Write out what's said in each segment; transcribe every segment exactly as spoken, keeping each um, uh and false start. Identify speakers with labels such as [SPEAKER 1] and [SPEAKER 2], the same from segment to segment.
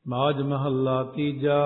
[SPEAKER 1] ਮਾਝ ਮਹੱਲਾ ਤੀਜਾ।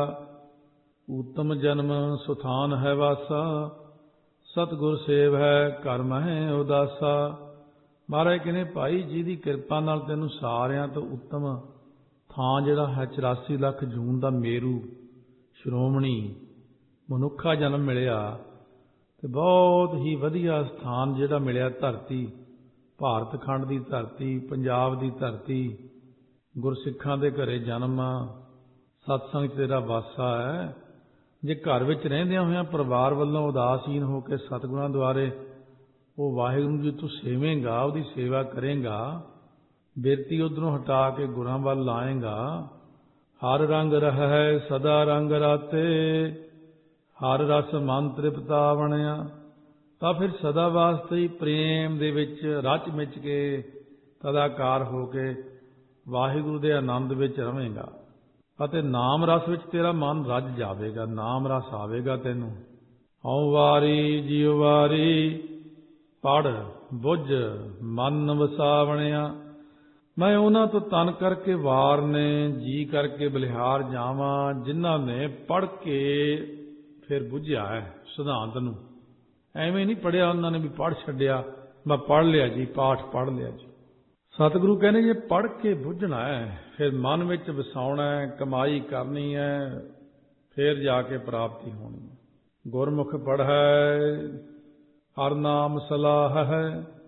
[SPEAKER 1] ਊਤਮ ਜਨਮ ਸੁਥਾਨ ਹੈ ਵਾਸਾ, ਸਤਿਗੁਰ ਸੇਵ ਹੈ ਘਰ ਮਹਿ ਉਦਾਸਾ। ਮਹਾਰਾਜ ਕਹਿੰਦੇ ਭਾਈ ਜੀ ਦੀ ਕਿਰਪਾ ਨਾਲ ਤੈਨੂੰ ਸਾਰਿਆਂ ਤੋਂ ਉੱਤਮ ਥਾਂ ਜਿਹੜਾ ਹੈ ਚੁਰਾਸੀ ਲੱਖ ਜੂਨ ਦਾ ਮੇਰੂ ਸ਼੍ਰੋਮਣੀ ਮਨੁੱਖਾ ਜਨਮ ਮਿਲਿਆ, ਤੇ ਬਹੁਤ ਹੀ ਵਧੀਆ ਸਥਾਨ ਜਿਹੜਾ ਮਿਲਿਆ ਧਰਤੀ, ਭਾਰਤ ਖੰਡ ਦੀ ਧਰਤੀ, ਪੰਜਾਬ ਦੀ ਧਰਤੀ, ਗੁਰਸਿੱਖਾਂ ਦੇ ਘਰੇ ਜਨਮ, ਸਤਸੰਗ ਤੇਰਾ ਵਾਸਾ ਹੈ। ਜੇ ਘਰ ਵਿੱਚ ਰਹਿੰਦਿਆਂ ਹੋਇਆਂ ਪਰਿਵਾਰ ਵੱਲੋਂ ਉਦਾਸੀਨ ਹੋ ਕੇ ਸਤਿਗੁਰਾਂ ਦੁਆਰੇ ਉਹ ਵਾਹਿਗੁਰੂ ਜੀ ਤੂੰ ਸੇਵੇਂਗਾ, ਉਹਦੀ ਸੇਵਾ ਕਰੇਂਗਾ, ਬਿਰਤੀ ਉੱਧਰੋਂ ਹਟਾ ਕੇ ਗੁਰਾਂ ਵੱਲ ਲਾਏਂਗਾ। ਹਰ ਰੰਗ ਰਹਿ ਸਦਾ ਰੰਗ ਰਾਤੇ, ਹਰ ਰਸ ਮਨ ਤ੍ਰਿਪਤਾ ਬਣਿਆ। ਤਾਂ ਫਿਰ ਸਦਾ ਵਾਸਤੇ ਹੀ ਪ੍ਰੇਮ ਦੇ ਵਿੱਚ ਰਚ ਮਿਚ ਕੇ ਤਦਾਕਾਰ ਹੋ ਕੇ ਵਾਹਿਗੁਰੂ ਦੇ ਆਨੰਦ ਵਿੱਚ ਰਵੇਂਗਾ, ਅਤੇ ਨਾਮ ਰਸ ਵਿੱਚ ਤੇਰਾ ਮਨ ਰੱਜ ਜਾਵੇਗਾ, ਨਾਮ ਰਸ ਆਵੇਗਾ ਤੈਨੂੰ। ਹਉ ਵਾਰੀ ਜਿਉ ਵਾਰੀ ਪੜ ਬੁੱਝ ਮਨ ਵਸਾਵਣਿਆ। ਮੈਂ ਉਹਨਾਂ ਤੋਂ ਤਨ ਕਰਕੇ ਵਾਰ ਨੇ ਜੀ ਕਰਕੇ ਬਲਿਹਾਰ ਜਾਵਾਂ, ਜਿਨ੍ਹਾਂ ਨੇ ਪੜ੍ਹ ਕੇ ਫਿਰ ਬੁੱਝਿਆ ਹੈ ਸਿਧਾਂਤ ਨੂੰ। ਐਵੇਂ ਨਹੀਂ ਪੜ੍ਹਿਆ ਉਹਨਾਂ ਨੇ ਵੀ ਪੜ੍ਹ ਛੱਡਿਆ, ਮੈਂ ਪੜ੍ਹ ਲਿਆ ਜੀ, ਪਾਠ ਪੜ੍ਹ ਲਿਆ ਜੀ। ਸਤਿਗੁਰੂ ਕਹਿੰਦੇ ਜੇ ਪੜ੍ਹ ਕੇ ਬੁੱਝਣਾ ਹੈ, ਫਿਰ ਮਨ ਵਿੱਚ ਵਸਾਉਣਾ ਹੈ, ਕਮਾਈ ਕਰਨੀ ਹੈ, ਫਿਰ ਜਾ ਕੇ ਪ੍ਰਾਪਤੀ ਹੋਣੀ ਹੈ। ਗੁਰਮੁਖ ਪੜ੍ਹੈ ਹਰ ਨਾਮ ਸਲਾਹ ਹੈ,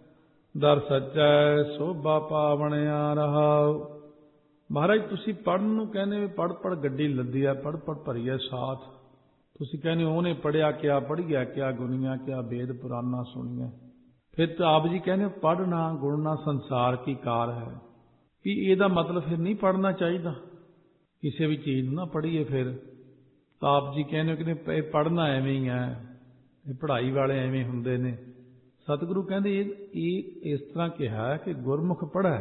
[SPEAKER 1] ਦਰ ਸੱਚੈ ਸੋਭਾ ਪਾਵਣਿਆ ਰਹਾਉ। ਮਹਾਰਾਜ ਤੁਸੀਂ ਪੜ੍ਹਨ ਨੂੰ ਕਹਿੰਦੇ ਵੀ ਪੜ੍ਹ ਪੜ੍ਹ ਗੱਡੀ ਲੱਦੀ ਹੈ, ਪੜ੍ਹ ਪੜ੍ਹ ਭਰੀ ਹੈ ਸਾਥ। ਤੁਸੀਂ ਕਹਿੰਦੇ ਉਹਨੇ ਪੜ੍ਹਿਆ ਕਿਆ ਪੜ੍ਹਿਆ, ਕਿਆ ਗੁਨੀਆਂ, ਕਿਆ ਵੇਦ ਪੁਰਾਨਾ ਸੁਣੀਆਂ। ਫਿਰ ਤਾਂ ਆਪ ਜੀ ਕਹਿੰਦੇ ਪੜ੍ਹਨਾ ਗੁਣਨਾ ਸੰਸਾਰ ਕੀ ਕਾਰ ਹੈ, ਵੀ ਇਹਦਾ ਮਤਲਬ ਫਿਰ ਨਹੀਂ ਪੜ੍ਹਨਾ ਚਾਹੀਦਾ, ਕਿਸੇ ਵੀ ਚੀਜ਼ ਨੂੰ ਨਾ ਪੜ੍ਹੀਏ। ਫਿਰ ਤਾਂ ਆਪ ਜੀ ਕਹਿੰਦੇ ਕਿ ਇਹ ਪੜ੍ਹਨਾ ਐਵੇਂ ਹੀ ਹੈ, ਇਹ ਪੜ੍ਹਾਈ ਵਾਲੇ ਐਵੇਂ ਹੁੰਦੇ ਨੇ। ਸਤਿਗੁਰੂ ਕਹਿੰਦੇ ਇਹ ਇਹ ਇਸ ਤਰ੍ਹਾਂ ਕਿਹਾ ਕਿ ਗੁਰਮੁਖ ਪੜ੍ਹੈ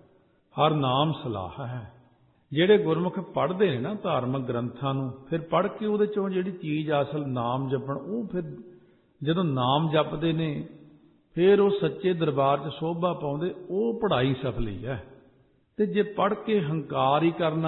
[SPEAKER 1] ਹਰ ਨਾਮ ਸਲਾਹ ਹੈ। ਜਿਹੜੇ ਗੁਰਮੁਖ ਪੜ੍ਹਦੇ ਨੇ ਨਾ ਧਾਰਮਿਕ ਗ੍ਰੰਥਾਂ ਨੂੰ, ਫਿਰ ਪੜ੍ਹ ਕੇ ਉਹਦੇ ਚੋਂ ਜਿਹੜੀ ਚੀਜ਼ ਅਸਲ ਨਾਮ ਜਪਣ, ਉਹ ਫਿਰ ਜਦੋਂ ਨਾਮ ਜਪਦੇ ਨੇ ਫਿਰ ਉਹ ਸੱਚੇ ਦਰਬਾਰ 'ਚ ਸ਼ੋਭਾ ਪਾਉਂਦੇ, ਉਹ ਪੜ੍ਹਾਈ ਸਫਲੀ ਹੈ। ਤੇ ਜੇ ਪੜ੍ਹ ਕੇ ਹੰਕਾਰ ਹੀ ਕਰਨਾ,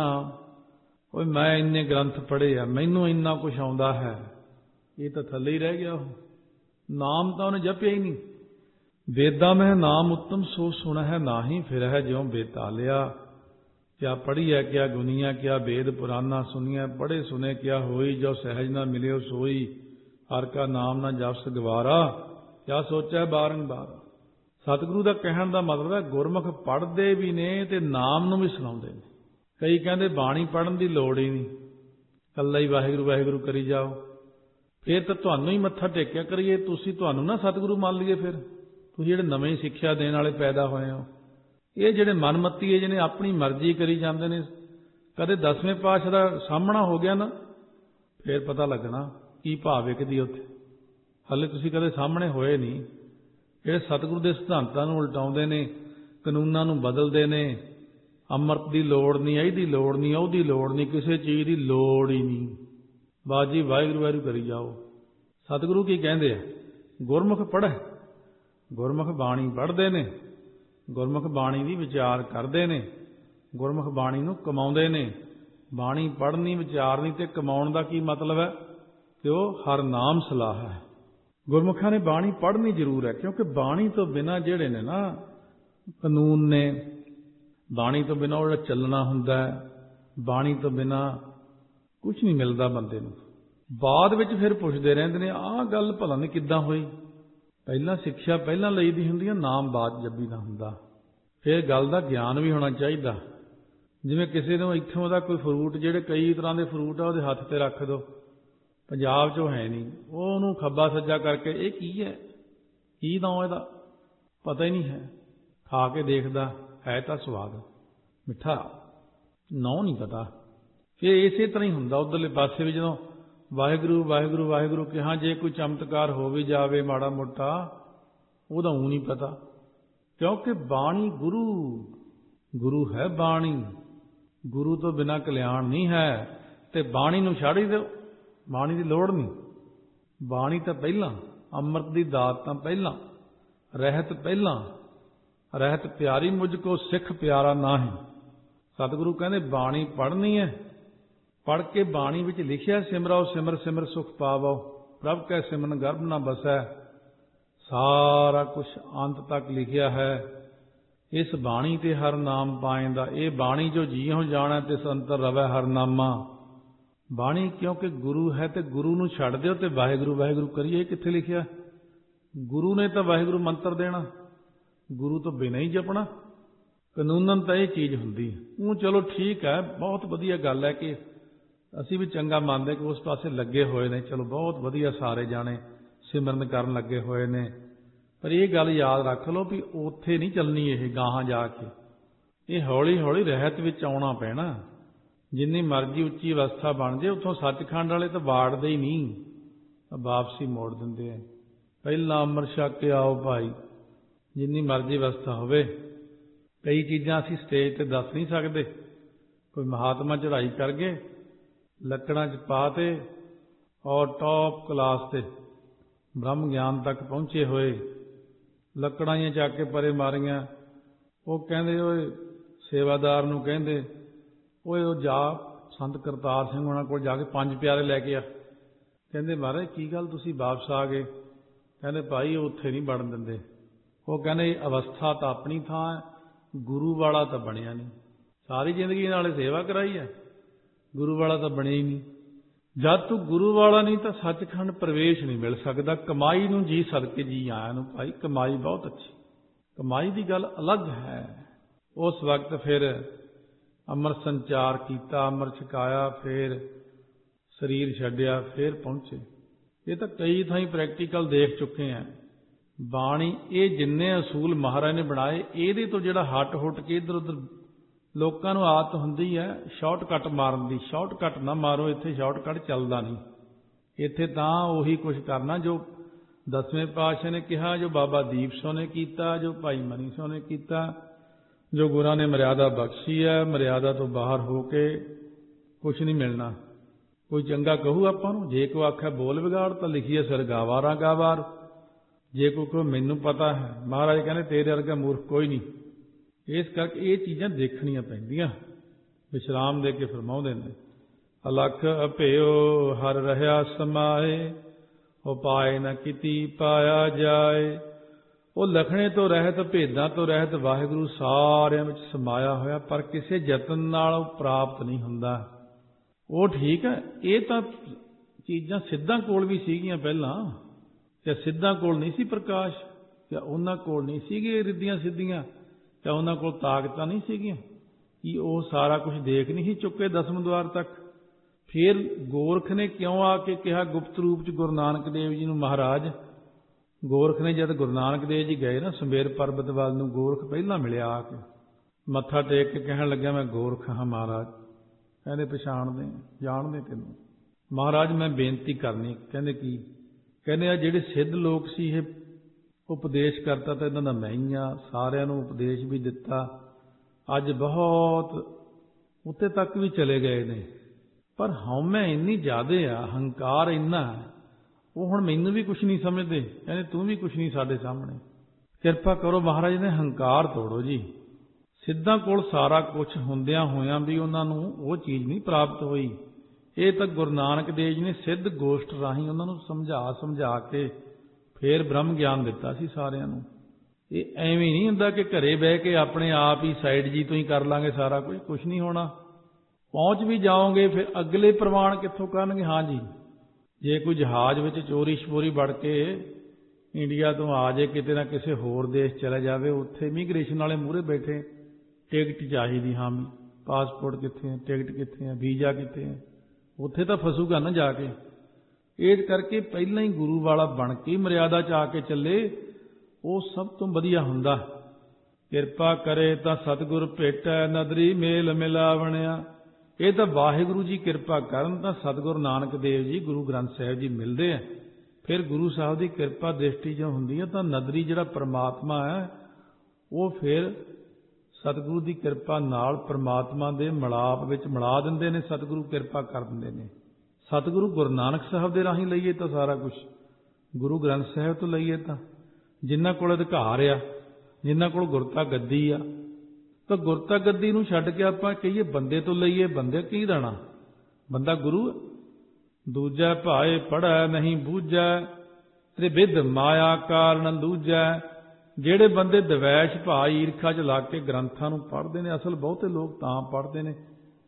[SPEAKER 1] ਓਏ ਮੈਂ ਇੰਨੇ ਗ੍ਰੰਥ ਪੜ੍ਹੇ ਆ, ਮੈਨੂੰ ਇੰਨਾ ਕੁਛ ਆਉਂਦਾ ਹੈ, ਇਹ ਤਾਂ ਥੱਲੇ ਹੀ ਰਹਿ ਗਿਆ। ਉਹ ਨਾਮ ਤਾਂ ਉਹਨੇ ਜਪਿਆ ਹੀ ਨਹੀਂ। ਵੇਦਾਂ ਮਹਿ ਨਾਮ ਉੱਤਮ ਸੋ ਸੁਣ ਹੈ ਨਾਹੀ, ਫਿਰ ਹੈ ਜਿਉਂ ਬੇਤਾਲਿਆ। ਕਿਆ ਪੜ੍ਹੀ ਹੈ ਕਿਆ ਗੁਨੀਆਂ, ਕਿਆ ਵੇਦ ਪੁਰਾਨਾ ਸੁਣੀਆਂ। ਪੜ੍ਹੇ ਸੁਨੇ ਕਿਆ ਹੋਈ, ਜੋ ਸਹਿਜ ਨਾ ਮਿਲਿਓ ਸੋਈ। ਹਰ ਕਾ ਨਾਮ ਨਾ ਜਪਸ ਗਵਾਰਾ, ਕਿਆ ਸੋਚਿਆ ਬਾਰੰਬਾਰ। ਸਤਿਗੁਰੂ ਦਾ ਕਹਿਣ ਦਾ ਮਤਲਬ ਹੈ ਗੁਰਮੁਖ ਪੜ੍ਹਦੇ ਵੀ ਨੇ ਤੇ ਨਾਮ ਨੂੰ ਵੀ ਸੁਣਾਉਂਦੇ ਨੇ। ਕਈ ਕਹਿੰਦੇ ਬਾਣੀ ਪੜ੍ਹਨ ਦੀ ਲੋੜ ਹੀ ਨਹੀਂ, ਇਕੱਲਾ ਹੀ ਵਾਹਿਗੁਰੂ ਵਾਹਿਗੁਰੂ ਕਰੀ ਜਾਓ, ਫਿਰ ਤਾਂ ਤੁਹਾਨੂੰ ਹੀ ਮੱਥਾ ਟੇਕਿਆ ਕਰੀਏ, ਤੁਸੀਂ ਤੁਹਾਨੂੰ ਨਾ ਸਤਿਗੁਰੂ ਮੰਨ ਲਈਏ। ਫਿਰ ਤੁਸੀਂ ਜਿਹੜੇ ਨਵੇਂ ਸਿੱਖਿਆ ਦੇਣ ਵਾਲੇ ਪੈਦਾ ਹੋਏ ਹੋ, ਇਹ ਜਿਹੜੇ ਮਨਮੱਤੀਏ ਜਿਹਨੇ ਆਪਣੀ ਮਰਜ਼ੀ ਕਰੀ ਜਾਂਦੇ ਨੇ, ਕਦੇ ਦਸਵੇਂ ਪਾਤਸ਼ਾਹ ਦਾ ਸਾਹਮਣਾ ਹੋ ਗਿਆ ਨਾ, ਫਿਰ ਪਤਾ ਲੱਗਣਾ ਕੀ ਭਾਵ ਵਿਕਦੀ ਉੱਥੇ। ਹਾਲੇ ਤੁਸੀਂ ਕਦੇ ਸਾਹਮਣੇ ਹੋਏ ਨਹੀਂ। ਜਿਹੜੇ ਸਤਿਗੁਰੂ ਦੇ ਸਿਧਾਂਤਾਂ ਨੂੰ ਉਲਟਾਉਂਦੇ ਨੇ, ਕਾਨੂੰਨਾਂ ਨੂੰ ਬਦਲਦੇ ਨੇ, ਅੰਮ੍ਰਿਤ ਦੀ ਲੋੜ ਨਹੀਂ, ਇਹਦੀ ਲੋੜ ਨਹੀਂ, ਉਹਦੀ ਲੋੜ ਨਹੀਂ, ਕਿਸੇ ਚੀਜ਼ ਦੀ ਲੋੜ ਹੀ ਨਹੀਂ, ਬਾਜੀ ਵਾਹਿਗੁਰੂ ਵਾਹਿਗੁਰੂ ਕਰੀ ਜਾਓ। ਸਤਿਗੁਰੂ ਕੀ ਕਹਿੰਦੇ ਆ? ਗੁਰਮੁਖ ਪੜ੍ਹੈ, ਗੁਰਮੁਖ ਬਾਣੀ ਪੜ੍ਹਦੇ ਨੇ, ਗੁਰਮੁਖ ਬਾਣੀ ਦੀ ਵਿਚਾਰ ਕਰਦੇ ਨੇ, ਗੁਰਮੁਖ ਬਾਣੀ ਨੂੰ ਕਮਾਉਂਦੇ ਨੇ। ਬਾਣੀ ਪੜ੍ਹਨੀ, ਵਿਚਾਰਨੀ ਤੇ ਕਮਾਉਣ ਦਾ ਕੀ ਮਤਲਬ ਹੈ? ਕਿ ਉਹ ਹਰ ਨਾਮ ਸਲਾਹ ਹੈ। ਗੁਰਮੁਖਾਂ ਨੇ ਬਾਣੀ ਪੜ੍ਹਨੀ ਜ਼ਰੂਰ ਹੈ, ਕਿਉਂਕਿ ਬਾਣੀ ਤੋਂ ਬਿਨਾਂ ਜਿਹੜੇ ਨੇ ਨਾ ਕਾਨੂੰਨ ਨੇ, ਬਾਣੀ ਤੋਂ ਬਿਨਾਂ ਉਹ ਜਿਹੜਾ ਚੱਲਣਾ ਹੁੰਦਾ ਹੈ, ਬਾਣੀ ਤੋਂ ਬਿਨਾਂ ਕੁਛ ਨਹੀਂ ਮਿਲਦਾ ਬੰਦੇ ਨੂੰ। ਬਾਅਦ ਵਿੱਚ ਫਿਰ ਪੁੱਛਦੇ ਰਹਿੰਦੇ ਨੇ ਆਹ ਗੱਲ ਭਲਾ ਨਹੀਂ ਕਿੱਦਾਂ ਹੋਈ। ਪਹਿਲਾਂ ਸਿੱਖਿਆ ਪਹਿਲਾਂ ਲਈ ਦੀ ਹੁੰਦੀ ਹੈ, ਨਾਮ ਬਾਅਦ ਜੱਬੀ ਦਾ ਹੁੰਦਾ। ਫਿਰ ਗੱਲ ਦਾ ਗਿਆਨ ਵੀ ਹੋਣਾ ਚਾਹੀਦਾ। ਜਿਵੇਂ ਕਿਸੇ ਨੂੰ ਇੱਥੋਂ ਦਾ ਕੋਈ ਫਰੂਟ, ਜਿਹੜੇ ਕਈ ਤਰ੍ਹਾਂ ਦੇ ਫਰੂਟ ਆ, ਉਹਦੇ ਹੱਥ ਤੇ ਰੱਖ ਦਿਓ, ਪੰਜਾਬ 'ਚੋਂ ਹੈ ਨਹੀਂ, ਉਹ ਉਹਨੂੰ ਖੱਬਾ ਸੱਜਾ ਕਰਕੇ ਇਹ ਕੀ ਹੈ, ਕੀ ਨਾਂ ਇਹਦਾ, ਪਤਾ ਹੀ ਨਹੀਂ ਹੈ। ਖਾ ਕੇ ਦੇਖਦਾ ਹੈ ਤਾਂ ਸਵਾਦ ਮਿੱਠਾ, ਨਾਂ ਨਹੀਂ ਪਤਾ। ਫਿਰ ਇਸੇ ਤਰ੍ਹਾਂ ਹੀ ਹੁੰਦਾ ਉੱਧਰਲੇ ਪਾਸੇ ਵੀ, ਜਦੋਂ ਵਾਹਿਗੁਰੂ ਵਾਹਿਗੁਰੂ ਵਾਹਿਗੁਰੂ ਕਿਹਾ, ਜੇ ਕੋਈ ਚਮਤਕਾਰ ਹੋ ਵੀ ਜਾਵੇ ਮਾੜਾ ਮੋਟਾ, ਉਹਦਾ ਊਂ ਨਹੀਂ ਪਤਾ। ਕਿਉਂਕਿ ਬਾਣੀ ਗੁਰੂ, ਗੁਰੂ ਹੈ ਬਾਣੀ, ਗੁਰੂ ਤੋਂ ਬਿਨਾਂ ਕਲਿਆਣ ਨਹੀਂ ਹੈ। ਤੇ ਬਾਣੀ ਨੂੰ ਛੱਡ ਹੀ ਦਿਓ, ਬਾਣੀ ਦੀ ਲੋੜ ਨਹੀਂ। ਬਾਣੀ ਤਾਂ ਪਹਿਲਾਂ, ਅੰਮ੍ਰਿਤ ਦੀ ਦਾਤ ਤਾਂ ਪਹਿਲਾਂ, ਰਹਿਤ ਪਹਿਲਾਂ, ਰਹਿਤ ਪਿਆਰੀ ਮੁਝ ਕੋ ਸਿੱਖ ਪਿਆਰਾ ਨਾਹੀਂ। ਸਤਿਗੁਰੂ ਕਹਿੰਦੇ ਬਾਣੀ ਪੜ੍ਹਨੀ ਹੈ ਪੜ੍ਹ ਕੇ ਬਾਣੀ ਵਿੱਚ ਲਿਖਿਆ ਸਿਮਰਾਓ ਸਿਮਰ ਸਿਮਰ ਸੁਖ ਪਾਵੋ, ਪ੍ਰਭ ਕੈ ਸਿਮਰਨ ਗਰਭ ਨਾ ਬਸੈ, ਸਾਰਾ ਕੁਛ ਅੰਤ ਤੱਕ ਲਿਖਿਆ ਹੈ। ਇਸ ਬਾਣੀ ਤੇ ਹਰ ਨਾਮ ਪਾਇੰਦਾ, ਇਹ ਬਾਣੀ ਜੋ ਜੀਉ ਜਾਣੈ ਤਿਸ ਅੰਤਰ ਰਵੈ ਹਰ ਨਾਮਾ। ਬਾਣੀ ਕਿਉਂਕਿ ਗੁਰੂ ਹੈ ਤੇ ਗੁਰੂ ਨੂੰ ਛੱਡ ਦਿਓ ਤੇ ਵਾਹਿਗੁਰੂ ਵਾਹਿਗੁਰੂ ਕਰੀਏ, ਇਹ ਕਿੱਥੇ ਲਿਖਿਆ? ਗੁਰੂ ਨੇ ਤਾਂ ਵਾਹਿਗੁਰੂ ਮੰਤਰ ਦੇਣਾ, ਗੁਰੂ ਤੋਂ ਬਿਨਾਂ ਹੀ ਜਪਣਾ। ਕਾਨੂੰਨਨ ਤਾਂ ਇਹ ਚੀਜ਼ ਹੁੰਦੀ ਹੈ। ਉਹ ਚਲੋ ਠੀਕ ਹੈ, ਬਹੁਤ ਵਧੀਆ ਗੱਲ ਹੈ ਕਿ ਅਸੀਂ ਵੀ ਚੰਗਾ ਮੰਨਦੇ ਕਿ ਉਸ ਪਾਸੇ ਲੱਗੇ ਹੋਏ ਨੇ, ਚਲੋ ਬਹੁਤ ਵਧੀਆ, ਸਾਰੇ ਜਾਣੇ ਸਿਮਰਨ ਕਰਨ ਲੱਗੇ ਹੋਏ ਨੇ। ਪਰ ਇਹ ਗੱਲ ਯਾਦ ਰੱਖ ਲਓ ਵੀ ਉੱਥੇ ਨਹੀਂ ਚੱਲਣੀ ਇਹ ਗਾਹਾਂ ਜਾ ਕੇ, ਇਹ ਹੌਲੀ ਹੌਲੀ ਰਹਿਤ ਵਿੱਚ ਆਉਣਾ ਪੈਣਾ। ਜਿੰਨੀ ਮਰਜ਼ੀ ਉੱਚੀ ਅਵਸਥਾ ਬਣ ਜੇ, ਉੱਥੋਂ ਸੱਚਖੰਡ ਵਾਲੇ ਤਾਂ ਵਾੜਦੇ ਹੀ ਨਹੀਂ, ਵਾਪਸੀ ਮੋੜ ਦਿੰਦੇ ਆ। ਪਹਿਲਾਂ ਅੰਮ੍ਰਿਤ ਛਕ ਕੇ ਆਓ ਭਾਈ, ਜਿੰਨੀ ਮਰਜ਼ੀ ਅਵਸਥਾ ਹੋਵੇ। ਕਈ ਚੀਜ਼ਾਂ ਅਸੀਂ ਸਟੇਜ ਤੇ ਦੱਸ ਨਹੀਂ ਸਕਦੇ। ਕੋਈ ਮਹਾਤਮਾ ਚੜ੍ਹਾਈ ਕਰ ਗਏ, ਲੱਕੜਾਂ 'ਚ ਪਾ ਤੇ ਔਰ ਟੌਪ ਕਲਾਸ ਤੇ ਬ੍ਰਹਮ ਗਿਆਨ ਤੱਕ ਪਹੁੰਚੇ ਹੋਏ, ਲੱਕੜਾਂ ਹੀ ਚੱਕ ਕੇ ਪਰੇ ਮਾਰੀਆਂ। ਉਹ ਕਹਿੰਦੇ, ਓਏ ਸੇਵਾਦਾਰ ਨੂੰ ਕਹਿੰਦੇ, ਓਏ ਉਹ ਜਾ ਸੰਤ ਕਰਤਾਰ ਸਿੰਘ ਉਹਨਾਂ ਕੋਲ ਜਾ ਕੇ ਪੰਜ ਪਿਆਰੇ ਲੈ ਕੇ ਆ। ਕਹਿੰਦੇ ਮਹਾਰਾਜ ਕੀ ਗੱਲ ਤੁਸੀਂ ਵਾਪਸ ਆ ਗਏ? ਕਹਿੰਦੇ ਭਾਈ ਉਹ ਉੱਥੇ ਨਹੀਂ ਵੜਨ ਦਿੰਦੇ। ਉਹ ਕਹਿੰਦੇ ਅਵਸਥਾ ਤਾਂ ਆਪਣੀ ਥਾਂ ਹੈ, ਗੁਰੂ ਵਾਲਾ ਤਾਂ ਬਣਿਆ ਨਹੀਂ। ਸਾਰੀ ਜ਼ਿੰਦਗੀ ਨਾਲੇ ਸੇਵਾ ਕਰਾਈ ਹੈ, ਗੁਰੂ ਵਾਲਾ ਤਾਂ ਬਣਿਆ ਹੀ ਨਹੀਂ। ਜਦ ਤੂੰ ਗੁਰੂ ਵਾਲਾ ਨਹੀਂ ਤਾਂ ਸੱਚਖੰਡ ਪ੍ਰਵੇਸ਼ ਨਹੀਂ ਮਿਲ ਸਕਦਾ। ਕਮਾਈ ਨੂੰ ਜੀ ਸਦਕੇ ਜੀ ਆਇਆ ਨੂੰ ਭਾਈ, ਕਮਾਈ ਬਹੁਤ ਅੱਛੀ, ਕਮਾਈ ਦੀ ਗੱਲ ਅਲੱਗ ਹੈ। ਉਸ ਵਕਤ ਫਿਰ ਅੰਮ੍ਰਿਤ ਸੰਚਾਰ ਕੀਤਾ, ਅੰਮ੍ਰਿਤ ਛਕਾਇਆ, ਫਿਰ ਸਰੀਰ ਛੱਡਿਆ, ਫਿਰ ਪਹੁੰਚੇ। ਇਹ ਤਾਂ ਕਈ ਥਾਈਂ ਪ੍ਰੈਕਟੀਕਲ ਦੇਖ ਚੁੱਕੇ ਹਾਂ। ਬਾਣੀ ਇਹ ਜਿੰਨੇ ਅਸੂਲ ਮਹਾਰਾਜ ਨੇ ਬਣਾਏ, ਇਹਦੇ ਤੋਂ ਜਿਹੜਾ ਹਟ ਹੁੱਟ ਕੇ ਇੱਧਰ ਉੱਧਰ ਲੋਕਾਂ ਨੂੰ ਆਦਤ ਹੁੰਦੀ ਹੈ ਸ਼ਾਰਟਕੱਟ ਮਾਰਨ ਦੀ। ਸ਼ਾਰਟਕੱਟ ਨਾ ਮਾਰੋ, ਇੱਥੇ ਸ਼ਾਰਟਕੱਟ ਚੱਲਦਾ ਨਹੀਂ। ਇੱਥੇ ਤਾਂ ਉਹੀ ਕੁਛ ਕਰਨਾ ਜੋ ਦਸਵੇਂ ਪਾਤਸ਼ਾਹ ਨੇ ਕਿਹਾ, ਜੋ ਬਾਬਾ ਦੀਪ ਸਿੰਘ ਨੇ ਕੀਤਾ, ਜੋ ਭਾਈ ਮਨੀ ਸਿੰਘ ਨੇ ਕੀਤਾ, ਜੋ ਗੁਰਾਂ ਨੇ ਮਰਿਆਦਾ ਬਖਸ਼ੀ ਹੈ। ਮਰਿਆਦਾ ਤੋਂ ਬਾਹਰ ਹੋ ਕੇ ਕੁਛ ਨਹੀਂ ਮਿਲਣਾ। ਕੋਈ ਚੰਗਾ ਕਹੂ ਆਪਾਂ ਨੂੰ, ਜੇ ਕੋਈ ਆਖਿਆ ਬੋਲ ਵਿਗਾੜ ਤਾਂ ਲਿਖੀਏ ਸਿਰ ਗਾਵਾਰਾਂ ਗਾਵਾਰ। ਜੇ ਕੋਈ ਕਹੋ ਮੈਨੂੰ ਪਤਾ ਹੈ, ਮਹਾਰਾਜ ਕਹਿੰਦੇ ਤੇਰੇ ਵਰਗਾ ਮੂਰਖ ਕੋਈ ਨਹੀਂ। ਇਸ ਕਰਕੇ ਇਹ ਚੀਜ਼ਾਂ ਦੇਖਣੀਆਂ ਪੈਂਦੀਆਂ। ਵਿਸ਼ਰਾਮ ਦੇ ਕੇ ਫਰਮਾਉਂਦੇ ਨੇ, ਅਲਖ ਅਭਿਓ ਹਰ ਰਹਿਆ ਸਮਾਏ, ਉਪਾਏ ਨ ਕੀਤੀ ਪਾਇਆ ਜਾਏ। ਉਹ ਲਖਣੇ ਤੋਂ ਰਹਿਤ, ਭੇਦਾਂ ਤੋਂ ਰਹਿਤ ਵਾਹਿਗੁਰੂ ਸਾਰਿਆਂ ਵਿੱਚ ਸਮਾਇਆ ਹੋਇਆ, ਪਰ ਕਿਸੇ ਯਤਨ ਨਾਲ ਉਹ ਪ੍ਰਾਪਤ ਨਹੀਂ ਹੁੰਦਾ। ਉਹ ਠੀਕ ਹੈ, ਇਹ ਤਾਂ ਚੀਜ਼ਾਂ ਸਿੱਧਾਂ ਕੋਲ ਵੀ ਸੀਗੀਆਂ ਪਹਿਲਾਂ, ਜਾਂ ਸਿੱਧਾਂ ਕੋਲ ਨਹੀਂ ਸੀ ਪ੍ਰਕਾਸ਼, ਜਾਂ ਉਹਨਾਂ ਕੋਲ ਨਹੀਂ ਸੀਗੇ ਰਿੱਧੀਆਂ ਸਿੱਧੀਆਂ, ਜਾਂ ਉਹਨਾਂ ਕੋਲ ਤਾਕਤਾਂ ਨਹੀਂ ਸੀਗੀਆਂ ਕਿ ਉਹ ਸਾਰਾ ਕੁਝ ਦੇਖ ਨਹੀਂ ਸੀ ਚੁੱਕੇ ਦਸਮ ਦੁਆਰ ਤੱਕ। ਫਿਰ ਗੋਰਖ ਨੇ ਕਿਉਂ ਆ ਕੇ ਕਿਹਾ ਗੁਪਤ ਰੂਪ 'ਚ ਗੁਰੂ ਨਾਨਕ ਦੇਵ ਜੀ ਨੂੰ ਮਹਾਰਾਜ? ਗੋਰਖ ਨੇ ਜਦ ਗੁਰੂ ਨਾਨਕ ਦੇਵ ਜੀ ਗਏ ਨਾ ਸੁਮੇਰ ਪਰਬਤ ਵੱਲ ਨੂੰ, ਗੋਰਖ ਪਹਿਲਾਂ ਮਿਲਿਆ ਆ ਕੇ, ਮੱਥਾ ਟੇਕ ਕੇ ਕਹਿਣ ਲੱਗਿਆ ਮੈਂ ਗੋਰਖ ਹਾਂ ਮਹਾਰਾਜ। ਕਹਿੰਦੇ ਪਛਾਣਦੇ, ਜਾਣਦੇ ਤੈਨੂੰ। ਮਹਾਰਾਜ ਮੈਂ ਬੇਨਤੀ ਕਰਨੀ। ਕਹਿੰਦੇ ਕੀ? ਕਹਿੰਦੇ ਆ ਜਿਹੜੇ ਸਿੱਧ ਲੋਕ ਸੀ ਇਹ ਉਪਦੇਸ਼ ਕਰਤਾ ਤਾਂ ਇਹਨਾਂ ਦਾ ਮੈਂ ਹੀ ਆ, ਸਾਰਿਆਂ ਨੂੰ ਉਪਦੇਸ਼ ਵੀ ਦਿੱਤਾ। ਅੱਜ ਬਹੁਤ ਉੱਤੇ ਤੱਕ ਵੀ ਚਲੇ ਗਏ ਨੇ, ਪਰ ਹਉਮੈ ਇੰਨੀ ਜ਼ਿਆਦੇ ਆ, ਹੰਕਾਰ ਇੰਨਾ, ਉਹ ਹੁਣ ਮੈਨੂੰ ਵੀ ਕੁਛ ਨਹੀਂ ਸਮਝਦੇ। ਕਹਿੰਦੇ ਤੂੰ ਵੀ ਕੁਛ ਨਹੀਂ ਸਾਡੇ ਸਾਹਮਣੇ। ਕਿਰਪਾ ਕਰੋ ਮਹਾਰਾਜ ਨੇ ਹੰਕਾਰ ਤੋੜੋ ਜੀ। ਸਿੱਧਾਂ ਕੋਲ ਸਾਰਾ ਕੁਛ ਹੁੰਦਿਆਂ ਹੋਇਆਂ ਵੀ ਉਹਨਾਂ ਨੂੰ ਉਹ ਚੀਜ਼ ਨਹੀਂ ਪ੍ਰਾਪਤ ਹੋਈ। ਇਹ ਤਾਂ ਗੁਰੂ ਨਾਨਕ ਦੇਵ ਜੀ ਨੇ ਸਿੱਧ ਗੋਸ਼ਟ ਰਾਹੀਂ ਉਹਨਾਂ ਨੂੰ ਸਮਝਾ ਸਮਝਾ ਕੇ ਫੇਰ ਬ੍ਰਹਮ ਗਿਆਨ ਦਿੱਤਾ ਸੀ ਸਾਰਿਆਂ ਨੂੰ। ਇਹ ਐਵੇਂ ਨਹੀਂ ਹੁੰਦਾ ਕਿ ਘਰੇ ਬਹਿ ਕੇ ਆਪਣੇ ਆਪ ਹੀ ਸਾਈਡ ਜੀ ਤੋਂ ਹੀ ਕਰ ਲਾਂਗੇ ਸਾਰਾ ਕੁਝ, ਕੁਛ ਨਹੀਂ ਹੋਣਾ। ਪਹੁੰਚ ਵੀ ਜਾਓਗੇ ਫਿਰ ਅਗਲੇ ਪ੍ਰਵਾਨ ਕਿੱਥੋਂ ਕਰਨਗੇ? ਹਾਂ ਜੀ, ਜੇ ਕੋਈ ਜਹਾਜ਼ ਵਿੱਚ ਚੋਰੀ ਛਪੋਰੀ ਵੜ ਕੇ ਇੰਡੀਆ ਤੋਂ ਆ ਜਾਏ, ਕਿਤੇ ਨਾ ਕਿਸੇ ਹੋਰ ਦੇਸ਼ ਚਲਾ ਜਾਵੇ, ਉੱਥੇ ਇਮੀਗ੍ਰੇਸ਼ਨ ਵਾਲੇ ਮੂਹਰੇ ਬੈਠੇ, ਟਿਕਟ ਚਾਹੀਦੀ, ਹਾਂ ਵੀ ਪਾਸਪੋਰਟ ਕਿੱਥੇ ਹੈ, ਟਿਕਟ ਕਿੱਥੇ ਹੈ, ਵੀਜ਼ਾ ਕਿੱਥੇ ਹੈ, ਉੱਥੇ ਤਾਂ ਫਸੂਗਾ ਨਾ ਜਾ ਕੇ। ਇਸ ਕਰਕੇ ਪਹਿਲਾਂ ਹੀ ਗੁਰੂ ਵਾਲਾ ਬਣ ਕੇ ਮਰਿਆਦਾ 'ਚ ਆ ਕੇ ਚੱਲੇ, ਉਹ ਸਭ ਤੋਂ ਵਧੀਆ ਹੁੰਦਾ। ਕਿਰਪਾ ਕਰੇ ਤਾਂ ਸਤਿਗੁਰ ਭੇਟੈ, ਨਦਰੀ ਮੇਲ ਮਿਲਾਵਣਿਆ। ਇਹ ਤਾਂ ਵਾਹਿਗੁਰੂ ਜੀ ਕਿਰਪਾ ਕਰਨ ਤਾਂ ਸਤਿਗੁਰੂ ਨਾਨਕ ਦੇਵ ਜੀ, ਗੁਰੂ ਗ੍ਰੰਥ ਸਾਹਿਬ ਜੀ ਮਿਲਦੇ ਆ। ਫਿਰ ਗੁਰੂ ਸਾਹਿਬ ਦੀ ਕਿਰਪਾ ਦ੍ਰਿਸ਼ਟੀ ਜੋ ਹੁੰਦੀ ਹੈ ਤਾਂ ਨਦਰੀ ਜਿਹੜਾ ਪਰਮਾਤਮਾ ਹੈ ਉਹ ਫਿਰ ਸਤਿਗੁਰੂ ਦੀ ਕਿਰਪਾ ਨਾਲ ਪਰਮਾਤਮਾ ਦੇ ਮਿਲਾਪ ਵਿੱਚ ਮਿਲਾ ਦਿੰਦੇ ਨੇ। ਸਤਿਗੁਰੂ ਕਿਰਪਾ ਕਰ ਦਿੰਦੇ ਨੇ। ਸਤਿਗੁਰੂ ਗੁਰੂ ਨਾਨਕ ਸਾਹਿਬ ਦੇ ਰਾਹੀਂ ਲਈਏ ਤਾਂ ਸਾਰਾ ਕੁਝ, ਗੁਰੂ ਗ੍ਰੰਥ ਸਾਹਿਬ ਤੋਂ ਲਈਏ ਤਾਂ ਜਿਨ੍ਹਾਂ ਕੋਲ ਅਧਿਕਾਰ ਆ, ਜਿਨ੍ਹਾਂ ਕੋਲ ਗੁਰਤਾ ਗੱਦੀ ਆ, ਤਾਂ ਗੁਰਤਾ ਗੱਦੀ ਨੂੰ ਛੱਡ ਕੇ ਆਪਾਂ ਕਹੀਏ ਬੰਦੇ ਤੋਂ ਲਈਏ, ਬੰਦੇ ਕੀ ਦੇਣਾ? ਬੰਦਾ ਗੁਰੂ। ਦੂਜੈ ਭਾਏ ਪੜ੍ਹੈ ਨਹੀਂ ਬੂਝੈ, ਤ੍ਰਿਵਿਧ ਮਾਇਆ ਕਾਰਨ ਦੂਜੈ। ਜਿਹੜੇ ਬੰਦੇ ਦਵੈਸ਼ ਭਾਅ ਈਰਖਾ ਚ ਲੱਗ ਕੇ ਗ੍ਰੰਥਾਂ ਨੂੰ ਪੜ੍ਹਦੇ ਨੇ, ਅਸਲ ਬਹੁਤੇ ਲੋਕ ਤਾਂ ਪੜ੍ਹਦੇ ਨੇ,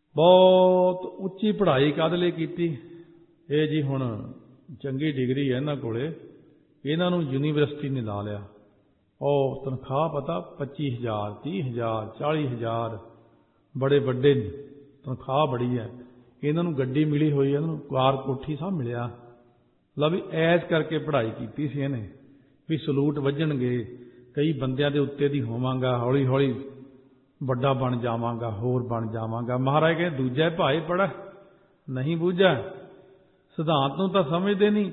[SPEAKER 1] ਬਹੁਤ ਉੱਚੀ ਪੜ੍ਹਾਈ ਕਾਹਦੇ ਲਈ ਕੀਤੀ। ਇਹ ਜੀ ਹੁਣ ਚੰਗੀ ਡਿਗਰੀ ਹੈ ਇਹਨਾਂ ਕੋਲੇ, ਇਹਨਾਂ ਨੂੰ ਯੂਨੀਵਰਸਿਟੀ ਨੇ ਲਾ ਲਿਆ। ਉਹ ਤਨਖਾਹ ਪਤਾ ਪੱਚੀ ਹਜ਼ਾਰ ਤੀਹ ਹਜ਼ਾਰ ਚਾਲੀ ਹਜ਼ਾਰ, ਬੜੇ ਵੱਡੇ ਨੇ, ਤਨਖਾਹ ਬੜੀ ਹੈ। ਇਹਨਾਂ ਨੂੰ ਗੱਡੀ ਮਿਲੀ ਹੋਈ, ਇਹਨਾਂ ਨੂੰ ਕਾਰ ਕੋਠੀ ਸਭ ਮਿਲਿਆ। ਲਾ ਵੀ ਐਸ ਕਰਕੇ ਪੜ੍ਹਾਈ ਕੀਤੀ ਸੀ ਇਹਨੇ, ਵੀ ਸਲੂਟ ਵੱਜਣਗੇ, ਕਈ ਬੰਦਿਆਂ ਦੇ ਉੱਤੇ ਦੀ ਹੋਵਾਂਗਾ, ਹੌਲੀ ਹੌਲੀ ਵੱਡਾ ਬਣ ਜਾਵਾਂਗਾ, ਹੋਰ ਬਣ ਜਾਵਾਂਗਾ। ਮਹਾਰਾਜ ਕਹਿੰਦੇ ਦੂਜਾ ਭਾਈ ਪੜ੍ਹੈ ਨਹੀਂ ਬੂਝੈ। ਸਿਧਾਂਤ ਨੂੰ ਤਾਂ ਸਮਝਦੇ ਨਹੀਂ,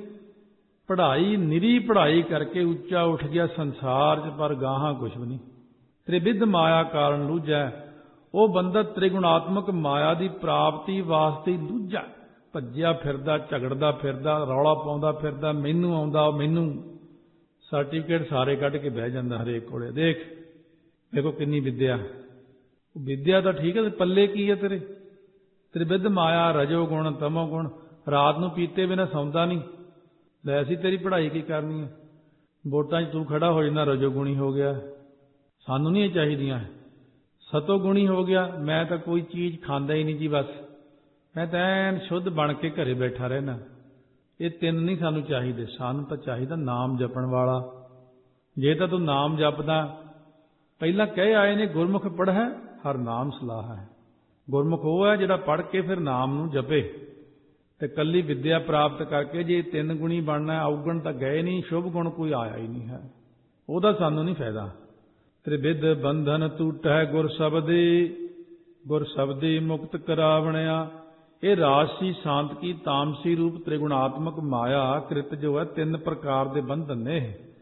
[SPEAKER 1] ਪੜ੍ਹਾਈ ਨਿਰੀ ਪੜ੍ਹਾਈ ਕਰਕੇ ਉੱਚਾ ਉੱਠ ਗਿਆ ਸੰਸਾਰ 'ਚ, ਪਰ ਗਾਹਾਂ ਕੁਛ ਵੀ ਨਹੀਂ। ਤ੍ਰਿਵਿਧ ਮਾਇਆ ਕਾਰਨ ਲੂਝੈ। ਉਹ ਬੰਦਾ ਤ੍ਰਿਗੁਣਾਤਮਕ ਮਾਇਆ ਦੀ ਪ੍ਰਾਪਤੀ ਵਾਸਤੇ ਲੂਝਾ, ਭੱਜਿਆ ਫਿਰਦਾ, ਝਗੜਦਾ ਫਿਰਦਾ, ਰੌਲਾ ਪਾਉਂਦਾ ਫਿਰਦਾ, ਮੈਨੂੰ ਆਉਂਦਾ, ਮੈਨੂੰ ਸਰਟੀਫਿਕੇਟ ਸਾਰੇ ਕੱਢ ਕੇ ਬਹਿ ਜਾਂਦਾ ਹਰੇਕ ਕੋਲੇ। ਦੇਖ ਦੇਖੋ ਕਿੰਨੀ ਵਿੱਦਿਆ। ਵਿੱਦਿਆ ਤਾਂ ਠੀਕ ਹੈ, ਪੱਲੇ ਕੀ ਹੈ ਤੇਰੇ? ਤ੍ਰਿਵਿਧ ਮਾਇਆ, ਰਜੋ ਗੁਣ ਤਮੋ ਗੁਣ। ਰਾਤ ਨੂੰ ਪੀਤੇ ਬਿਨਾਂ ਸੌਂਦਾ ਨਹੀਂ, ਲੈ ਅਸੀਂ ਤੇਰੀ ਪੜ੍ਹਾਈ ਕੀ ਕਰਨੀ ਹੈ? ਵੋਟਾਂ 'ਚ ਤੂੰ ਖੜਾ ਹੋ ਜਾਂਦਾ, ਰਜੋ ਗੁਣੀ ਹੋ ਗਿਆ। ਸਾਨੂੰ ਨਹੀਂ ਇਹ ਚਾਹੀਦੀਆਂ। ਸਤੋ ਗੁਣੀ ਹੋ ਗਿਆ, ਮੈਂ ਤਾਂ ਕੋਈ ਚੀਜ਼ ਖਾਂਦਾ ਹੀ ਨਹੀਂ ਜੀ, ਬਸ ਮੈਂ ਤਾਂ ਐਨ ਸ਼ੁੱਧ ਬਣ ਕੇ ਘਰੇ ਬੈਠਾ ਰਹਿਣਾ। ਇਹ ਤਿੰਨ ਨਹੀਂ ਸਾਨੂੰ ਚਾਹੀਦੇ। ਸਾਨੂੰ ਤਾਂ ਚਾਹੀਦਾ ਨਾਮ ਜਪਣ ਵਾਲਾ। ਜੇ ਤਾਂ ਤੂੰ ਨਾਮ ਜਪਦਾ, ਪਹਿਲਾਂ ਕਹੇ ਆਏ ਨੇ ਗੁਰਮੁਖ ਪੜ੍ਹੈ ਹਰ ਨਾਮ ਸਲਾਹ ਹੈ। ਗੁਰਮੁਖ ਉਹ ਹੈ ਜਿਹੜਾ ਪੜ੍ਹ ਕੇ ਫਿਰ ਨਾਮ ਨੂੰ ਜਪੇ। ਤੇ ਕੱਲੀ ਵਿੱਦਿਆ ਪ੍ਰਾਪਤ ਕਰਕੇ ਜੇ ਤਿੰਨ ਗੁਣੀ ਬਣਨਾ, ਔਗਣ ਤਾਂ ਗਏ ਨਹੀਂ, ਸ਼ੁਭ ਗੁਣ ਕੋਈ ਆਇਆ ਹੀ ਨਹੀਂ ਹੈ, ਉਹਦਾ ਸਾਨੂੰ ਨਹੀਂ ਫਾਇਦਾ। ਤ੍ਰਿਵਿਧ ਬੰਧਨ ਟੂਟੈ ਗੁਰ ਸ਼ਬਦੀ, ਗੁਰ ਸ਼ਬਦੀ ਮੁਕਤ ਕਰਾਵਣਿਆ। ਇਹ ਰਾਜਸੀ ਸ਼ਾਂਤ ਕੀ ਤਾਮਸੀ ਰੂਪ ਤ੍ਰਿਗੁਣਾਤਮਕ ਮਾਇਆ ਕ੍ਰਿਤ ਜੋ ਹੈ, ਤਿੰਨ ਪ੍ਰਕਾਰ ਦੇ ਬੰਧਨ ਨੇ,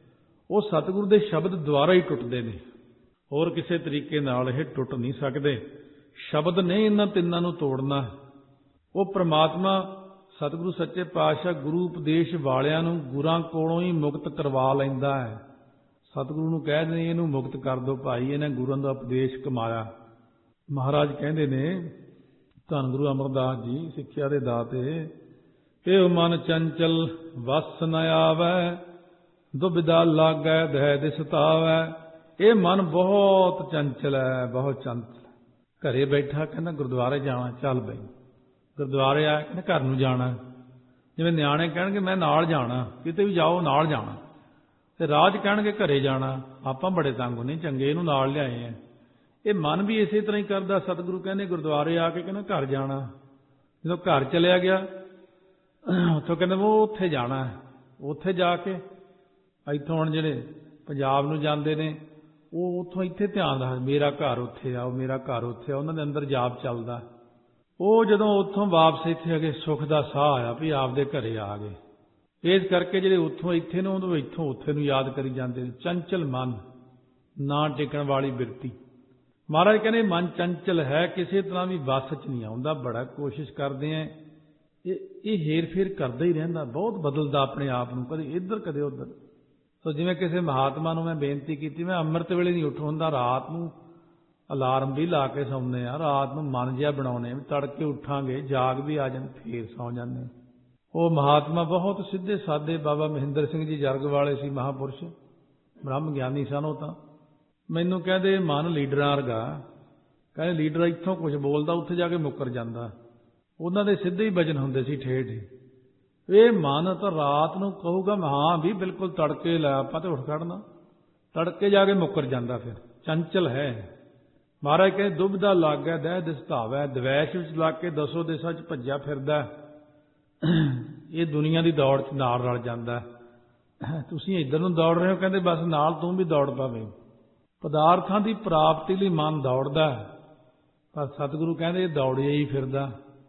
[SPEAKER 1] ਉਹ ਸਤਿਗੁਰੂ ਦੇ ਸ਼ਬਦ ਦੁਆਰਾ ਹੀ ਟੁੱਟਦੇ ਨੇ। ਹੋਰ ਕਿਸੇ ਤਰੀਕੇ ਨਾਲ ਇਹ ਟੁੱਟ ਨਹੀਂ ਸਕਦੇ। ਸ਼ਬਦ ਨੇ ਇਹਨਾਂ ਤਿੰਨਾਂ ਨੂੰ ਤੋੜਨਾ। ਉਹ ਪ੍ਰਮਾਤਮਾ ਸਤਿਗੁਰੂ ਸੱਚੇ ਪਾਤਸ਼ਾਹ ਗੁਰੂ ਉਪਦੇਸ਼ ਵਾਲਿਆਂ ਨੂੰ ਗੁਰਾਂ ਕੋਲੋਂ ਹੀ ਮੁਕਤ ਕਰਵਾ ਲੈਂਦਾ ਹੈ। ਸਤਿਗੁਰੂ ਨੂੰ ਕਹਿ ਦਿੰਦੇ ਇਹਨੂੰ ਮੁਕਤ ਕਰ ਦਿਓ ਭਾਈ, ਇਹਨੇ ਗੁਰਾਂ ਦਾ ਉਪਦੇਸ਼ ਕਮਾਇਆ। ਮਹਾਰਾਜ ਕਹਿੰਦੇ ਨੇ, ਧੰਨ ਗੁਰੂ ਅਮਰਦਾਸ ਜੀ ਸਿੱਖਿਆ ਦੇ ਦਾਤੇ, ਇਹ ਮਨ ਚੰਚਲ ਵਸ ਨ ਆਵੈ, ਦੁਬਿਧਾ ਲਾਗੈ ਦਹਿ ਦਿ ਸਤਾਵੈ। ਇਹ ਮਨ ਬਹੁਤ ਚੰਚਲ ਹੈ, ਬਹੁਤ ਚੰਚਲ। ਘਰੇ ਬੈਠਾ ਕਹਿੰਦਾ ਗੁਰਦੁਆਰੇ ਜਾਣਾ, ਚੱਲ ਬਈ ਗੁਰਦੁਆਰੇ ਆ, ਕਹਿੰਦਾ ਘਰ ਨੂੰ ਜਾਣਾ। ਜਿਵੇਂ ਨਿਆਣੇ ਕਹਿਣਗੇ ਮੈਂ ਨਾਲ ਜਾਣਾ, ਕਿਤੇ ਵੀ ਜਾਓ ਨਾਲ ਜਾਣਾ। ਤੇ ਰਾਜ ਕਹਿਣਗੇ ਘਰੇ ਜਾਣਾ, ਆਪਾਂ ਬੜੇ ਤੰਗ ਹੁੰਦੇ, ਚੰਗੇ ਇਹਨੂੰ ਨਾਲ ਲਿਆਏ ਆ। ਇਹ ਮਨ ਵੀ ਇਸੇ ਤਰ੍ਹਾਂ ਹੀ ਕਰਦਾ। ਸਤਿਗੁਰੂ ਕਹਿੰਦੇ ਗੁਰਦੁਆਰੇ ਆ ਕੇ ਕਹਿੰਦਾ ਘਰ ਜਾਣਾ। ਜਦੋਂ ਘਰ ਚਲਿਆ ਗਿਆ, ਉੱਥੋਂ ਕਹਿੰਦੇ ਉਹ ਉੱਥੇ ਜਾਣਾ। ਉੱਥੇ ਜਾ ਕੇ ਇੱਥੋਂ ਹੁਣ ਜਿਹੜੇ ਪੰਜਾਬ ਨੂੰ ਜਾਂਦੇ ਨੇ, ਉਹ ਉੱਥੋਂ ਇੱਥੇ ਧਿਆਨ ਰੱਖ, ਮੇਰਾ ਘਰ ਉੱਥੇ ਆਓ, ਮੇਰਾ ਘਰ ਉੱਥੇ ਆ। ਉਹਨਾਂ ਦੇ ਅੰਦਰ ਜਾਪ ਚੱਲਦਾ। ਉਹ ਜਦੋਂ ਉੱਥੋਂ ਵਾਪਸ ਇੱਥੇ ਆ ਗਏ, ਸੁੱਖ ਦਾ ਸਾਹ ਆਇਆ ਵੀ ਆਪਦੇ ਘਰੇ ਆ ਗਏ। ਇਸ ਕਰਕੇ ਜਿਹੜੇ ਉੱਥੋਂ ਇੱਥੇ ਨੂੰ, ਉਹ ਇੱਥੋਂ ਉੱਥੇ ਨੂੰ ਯਾਦ ਕਰੀ ਜਾਂਦੇ। ਚੰਚਲ ਮਨ, ਨਾ ਟਿਕਣ ਵਾਲੀ ਬਿਰਤੀ। ਮਹਾਰਾਜ ਕਹਿੰਦੇ ਮਨ ਚੰਚਲ ਹੈ, ਕਿਸੇ ਤਰ੍ਹਾਂ ਵੀ ਵਸ 'ਚ ਨਹੀਂ ਆਉਂਦਾ। ਬੜਾ ਕੋਸ਼ਿਸ਼ ਕਰਦੇ ਆ, ਇਹ ਇਹ ਹੇਰ ਫੇਰ ਕਰਦਾ ਹੀ ਰਹਿੰਦਾ, ਬਹੁਤ ਬਦਲਦਾ ਆਪਣੇ ਆਪ ਨੂੰ, ਕਦੇ ਇੱਧਰ ਕਦੇ ਉੱਧਰ। ਸੋ ਜਿਵੇਂ ਕਿਸੇ ਮਹਾਤਮਾ ਨੂੰ ਮੈਂ ਬੇਨਤੀ ਕੀਤੀ, ਮੈਂ ਅੰਮ੍ਰਿਤ ਵੇਲੇ ਨਹੀਂ ਉੱਠ ਹੁੰਦਾ, ਰਾਤ ਨੂੰ ਅਲਾਰਮ ਵੀ ਲਾ ਕੇ ਸੌਂਦੇ ਆ, ਰਾਤ ਨੂੰ ਮਨ ਜਿਹਾ ਬਣਾਉਣੇ, ਤੜਕੇ ਉੱਠਾਂਗੇ, ਜਾਗ ਵੀ ਆ ਜਾਂਦੇ, ਫੇਰ ਸੌਂ ਜਾਂਦੇ। ਉਹ ਮਹਾਤਮਾ ਬਹੁਤ ਸਿੱਧੇ ਸਾਦੇ ਬਾਬਾ ਮਹਿੰਦਰ ਸਿੰਘ ਜੀ ਜਰਗ ਵਾਲੇ ਸੀ, ਮਹਾਂਪੁਰਸ਼, ਬ੍ਰਹਮ ਗਿਆਨੀ ਸਨ। ਉਹ ਤਾਂ ਮੈਨੂੰ ਕਹਿੰਦੇ ਮਨ ਲੀਡਰਾਂ ਵਰਗਾ, ਕਹਿੰਦੇ ਲੀਡਰ ਇੱਥੋਂ ਕੁਝ ਬੋਲਦਾ, ਉੱਥੇ ਜਾ ਕੇ ਮੁੱਕਰ ਜਾਂਦਾ। ਉਹਨਾਂ ਦੇ ਸਿੱਧੇ ਹੀ ਵਚਨ ਹੁੰਦੇ ਸੀ, ਠੇਠ। ਇਹ ਮਨ ਤਾਂ ਰਾਤ ਨੂੰ ਕਹੂਗਾ ਹਾਂ ਵੀ ਬਿਲਕੁਲ ਤੜਕੇ ਲੈ, ਆਪਾਂ ਤੇ ਉੱਠ ਖੜਨਾ, ਤੜਕੇ ਜਾ ਕੇ ਮੁੱਕਰ ਜਾਂਦਾ। ਫਿਰ ਚੰਚਲ ਹੈ। ਮਹਾਰਾਜ ਕਹਿੰਦੇ ਦੁਬਿਧਾ ਲਾਗੈ ਦਹਿ ਦਿ ਸਤਾਵੈ। ਦਵੈਸ਼ ਵਿੱਚ ਲੱਗ ਕੇ ਦਸੋ ਦਿਸ਼ਾ 'ਚ ਭੱਜਿਆ ਫਿਰਦਾ। ਇਹ ਦੁਨੀਆ ਦੀ ਦੌੜ 'ਚ ਨਾਲ ਰਲ ਜਾਂਦਾ। ਤੁਸੀਂ ਇੱਧਰ ਨੂੰ ਦੌੜ ਰਹੇ ਹੋ, ਕਹਿੰਦੇ ਬਸ ਨਾਲ ਤੂੰ ਵੀ ਦੌੜ ਪਵੇਂ। ਪਦਾਰਥਾਂ ਦੀ ਪ੍ਰਾਪਤੀ ਲਈ ਮਨ ਦੌੜਦਾ, ਪਰ ਸਤਿਗੁਰੂ ਕਹਿੰਦੇ ਇਹ ਦੌੜਿਆ ਹੀ ਫਿਰਦਾ।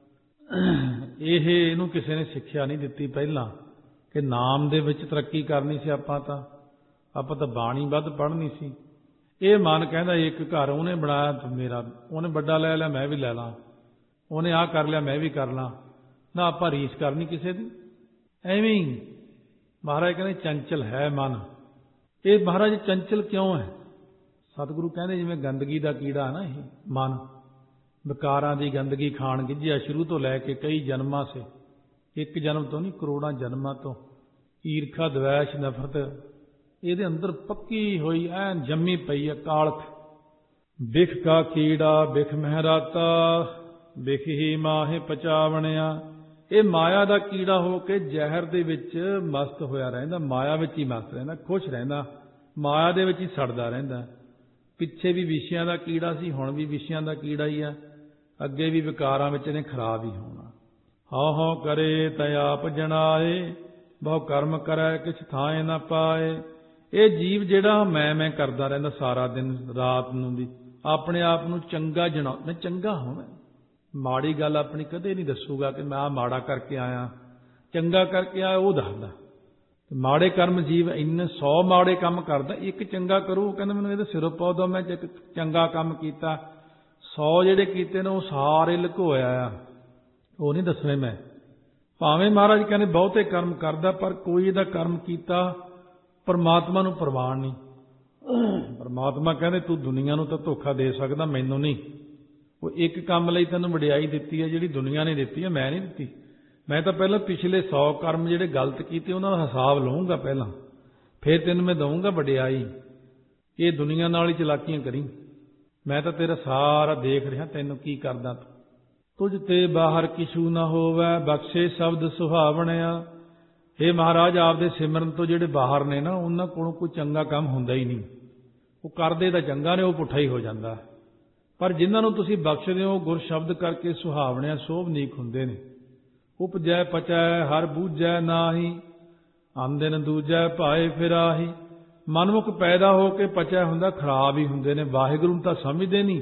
[SPEAKER 1] ਇਹ ਇਹਨੂੰ ਕਿਸੇ ਨੇ ਸਿੱਖਿਆ ਨਹੀਂ ਦਿੱਤੀ ਪਹਿਲਾਂ, ਕਿ ਨਾਮ ਦੇ ਵਿੱਚ ਤਰੱਕੀ ਕਰਨੀ ਸੀ। ਆਪਾਂ ਤਾਂ ਆਪਾਂ ਤਾਂ ਬਾਣੀ ਵੱਧ ਪੜ੍ਹਨੀ ਸੀ। ਇਹ ਮਨ ਕਹਿੰਦਾ ਇੱਕ ਘਰ ਉਹਨੇ ਬਣਾਇਆ ਤਾਂ ਮੇਰਾ, ਉਹਨੇ ਵੱਡਾ ਲੈ ਲਿਆ ਮੈਂ ਵੀ ਲੈ ਲਾਂ, ਉਹਨੇ ਆਹ ਕਰ ਲਿਆ ਮੈਂ ਵੀ ਕਰ ਲਾਂ। ਨਾ ਆਪਾਂ ਰੀਸ ਕਰਨੀ ਕਿਸੇ ਦੀ। ਐਵੇਂ ਹੀ ਮਹਾਰਾਜ ਕਹਿੰਦੇ ਚੰਚਲ ਹੈ ਮਨ। ਇਹ ਮਹਾਰਾਜ ਚੰਚਲ ਕਿਉਂ ਹੈ? ਸਤਿਗੁਰੂ ਕਹਿੰਦੇ ਜਿਵੇਂ ਗੰਦਗੀ ਦਾ ਕੀੜਾ ਹੈ ਨਾ, ਇਹ ਮਨ, ਵਿਕਾਰਾਂ ਦੀ ਗੰਦਗੀ ਖਾਣ ਗਿੱਝਿਆ ਸ਼ੁਰੂ ਤੋਂ ਲੈ ਕੇ ਕਈ ਜਨਮਾਂ ਸੇ, ਇੱਕ ਜਨਮ ਤੋਂ ਨਹੀਂ ਕਰੋੜਾਂ ਜਨਮਾਂ ਤੋਂ। ਈਰਖਾ, ਦਵੈਸ਼, ਨਫ਼ਰਤ ਇਹਦੇ ਅੰਦਰ ਪੱਕੀ ਹੋਈ ਐਨ ਜੰਮੀ ਪਈ ਹੈ ਕਾਲਖ। ਬਿਖ ਕਾ ਕੀੜਾ ਬਿਖ ਮਹਿਰਾਤਾ, ਬਿਖ ਹੀ ਮਾਹੇ ਪਚਾਵਣਿਆ। ਇਹ ਮਾਇਆ ਦਾ ਕੀੜਾ ਹੋ ਕੇ ਜ਼ਹਿਰ ਦੇ ਵਿੱਚ ਮਸਤ ਹੋਇਆ ਰਹਿੰਦਾ, ਮਾਇਆ ਵਿੱਚ ਹੀ ਮਸਤ ਰਹਿੰਦਾ, ਖੁਸ਼ ਰਹਿੰਦਾ, ਮਾਇਆ ਦੇ ਵਿੱਚ ਹੀ ਸੜਦਾ ਰਹਿੰਦਾ। ਪਿੱਛੇ ਵੀ ਵਿਸ਼ਿਆਂ ਦਾ ਕੀੜਾ ਸੀ, ਹੁਣ ਵੀ ਵਿਸ਼ਿਆਂ ਦਾ ਕੀੜਾ ਹੀ ਆ, ਅੱਗੇ ਵੀ ਵਿਕਾਰਾਂ ਵਿੱਚ ਇਹਨੇ ਖਰਾਬ ਹੀ ਹੋਣਾ। ਹਉ ਹਉ ਕਰੇ ਤੈ ਆਪ ਜਣਾਏ, ਬਹੁ ਕਰਮ ਕਰੈ ਕਿਛ ਥਾਏ ਨਾ ਪਾਏ। ਇਹ ਜੀਵ ਜਿਹੜਾ ਮੈਂ ਮੈਂ ਕਰਦਾ ਰਹਿੰਦਾ ਸਾਰਾ ਦਿਨ ਰਾਤ ਨੂੰ ਵੀ, ਆਪਣੇ ਆਪ ਨੂੰ ਚੰਗਾ ਜਣਾ, ਮੈਂ ਚੰਗਾ ਹੋਵਾਂ। ਮਾੜੀ ਗੱਲ ਆਪਣੀ ਕਦੇ ਨਹੀਂ ਦੱਸੂਗਾ ਕਿ ਮੈਂ ਆਹ ਮਾੜਾ ਕਰਕੇ ਆਇਆ, ਚੰਗਾ ਕਰਕੇ ਆਇਆ ਉਹ ਦੱਸਦਾ। ਮਾੜੇ ਕਰਮ ਜੀਵ ਇੰਨੇ ਸੌ ਮਾੜੇ ਕੰਮ ਕਰਦਾ, ਇੱਕ ਚੰਗਾ ਕਰੂ ਕਹਿੰਦਾ ਮੈਨੂੰ ਇਹਦੇ ਸਿਰੋਂ ਪਾਉ ਦੋ, ਮੈਂ ਚੰਗਾ ਕੰਮ ਕੀਤਾ। ਸੌ ਜਿਹੜੇ ਕੀਤੇ ਨੇ ਉਹ ਸਾਰੇ ਲੁਕੋਇਆ ਆ, ਉਹ ਨਹੀਂ ਦੱਸਣੇ ਮੈਂ। ਭਾਵੇਂ ਮਹਾਰਾਜ ਕਹਿੰਦੇ ਬਹੁਤੇ ਕਰਮ ਕਰਦਾ, ਪਰ ਕੋਈ ਇਹਦਾ ਕਰਮ ਕੀਤਾ ਪਰਮਾਤਮਾ ਨੂੰ ਪ੍ਰਵਾਨ ਨਹੀਂ। ਪਰਮਾਤਮਾ ਕਹਿੰਦੇ ਤੂੰ ਦੁਨੀਆ ਨੂੰ ਤਾਂ ਧੋਖਾ ਦੇ ਸਕਦਾ, ਮੈਨੂੰ ਨਹੀਂ। ਉਹ ਇੱਕ ਕੰਮ ਲਈ ਤੈਨੂੰ ਵਡਿਆਈ ਦਿੱਤੀ ਹੈ ਜਿਹੜੀ ਦੁਨੀਆ ਨੇ ਦਿੱਤੀ ਹੈ, ਮੈਂ ਨਹੀਂ ਦਿੱਤੀ। ਮੈਂ ਤਾਂ ਪਹਿਲਾਂ ਪਿਛਲੇ ਸੌ ਕਰਮ ਜਿਹੜੇ ਗਲਤ ਕੀਤੇ ਉਹਨਾਂ ਦਾ ਹਿਸਾਬ ਲਊਂਗਾ ਪਹਿਲਾਂ, ਫਿਰ ਤੈਨੂੰ ਮੈਂ ਦਊਂਗਾ ਵਡਿਆਈ। ਇਹ ਦੁਨੀਆ ਨਾਲ ਹੀ ਚਲਾਕੀਆਂ ਕਰੀ, ਮੈਂ ਤਾਂ ਤੇਰਾ ਸਾਰਾ ਦੇਖ ਰਿਹਾ ਤੈਨੂੰ ਕੀ ਕਰਦਾ ਤੂੰ। ਤੁਝ ਤੇ ਬਾਹਰ ਕਿਛੂ ਨਾ ਹੋਵੈ, ਬਖਸ਼ੇ ਸ਼ਬਦ ਸੁਹਾਵਣਿਆ। ਇਹ ਮਹਾਰਾਜ ਆਪਦੇ ਸਿਮਰਨ ਤੋਂ ਜਿਹੜੇ ਬਾਹਰ ਨੇ ਨਾ, ਉਹਨਾਂ ਕੋਲੋਂ ਕੋਈ ਚੰਗਾ ਕੰਮ ਹੁੰਦਾ ਹੀ ਨਹੀਂ। ਉਹ ਕਰਦੇ ਤਾਂ ਚੰਗਾ ਨੇ, ਉਹ ਪੁੱਠਾ ਹੀ ਹੋ ਜਾਂਦਾ। ਪਰ ਜਿਨ੍ਹਾਂ ਨੂੰ ਤੁਸੀਂ ਬਖਸ਼ਦੇ ਹੋ ਗੁਰ ਸ਼ਬਦ ਕਰਕੇ ਸੁਹਾਵਣਿਆ ਸੋਭਨੀਕ ਹੁੰਦੇ ਨੇ। ਉਪਜੈ ਪਚੈ ਹਰ ਬੂਝੈ ਨਾਹੀ, ਆਂਦਿਨ ਦੂਜੈ ਭਾਏ ਫਿਰਾਹੀ। ਮਨਮੁਖ ਪੈਦਾ ਹੋ ਕੇ ਪਚਿਆ ਹੁੰਦਾ, ਖਰਾਬ ਹੀ ਹੁੰਦੇ ਨੇ। ਵਾਹਿਗੁਰੂ ਨੂੰ ਤਾਂ ਸਮਝਦੇ ਨਹੀਂ,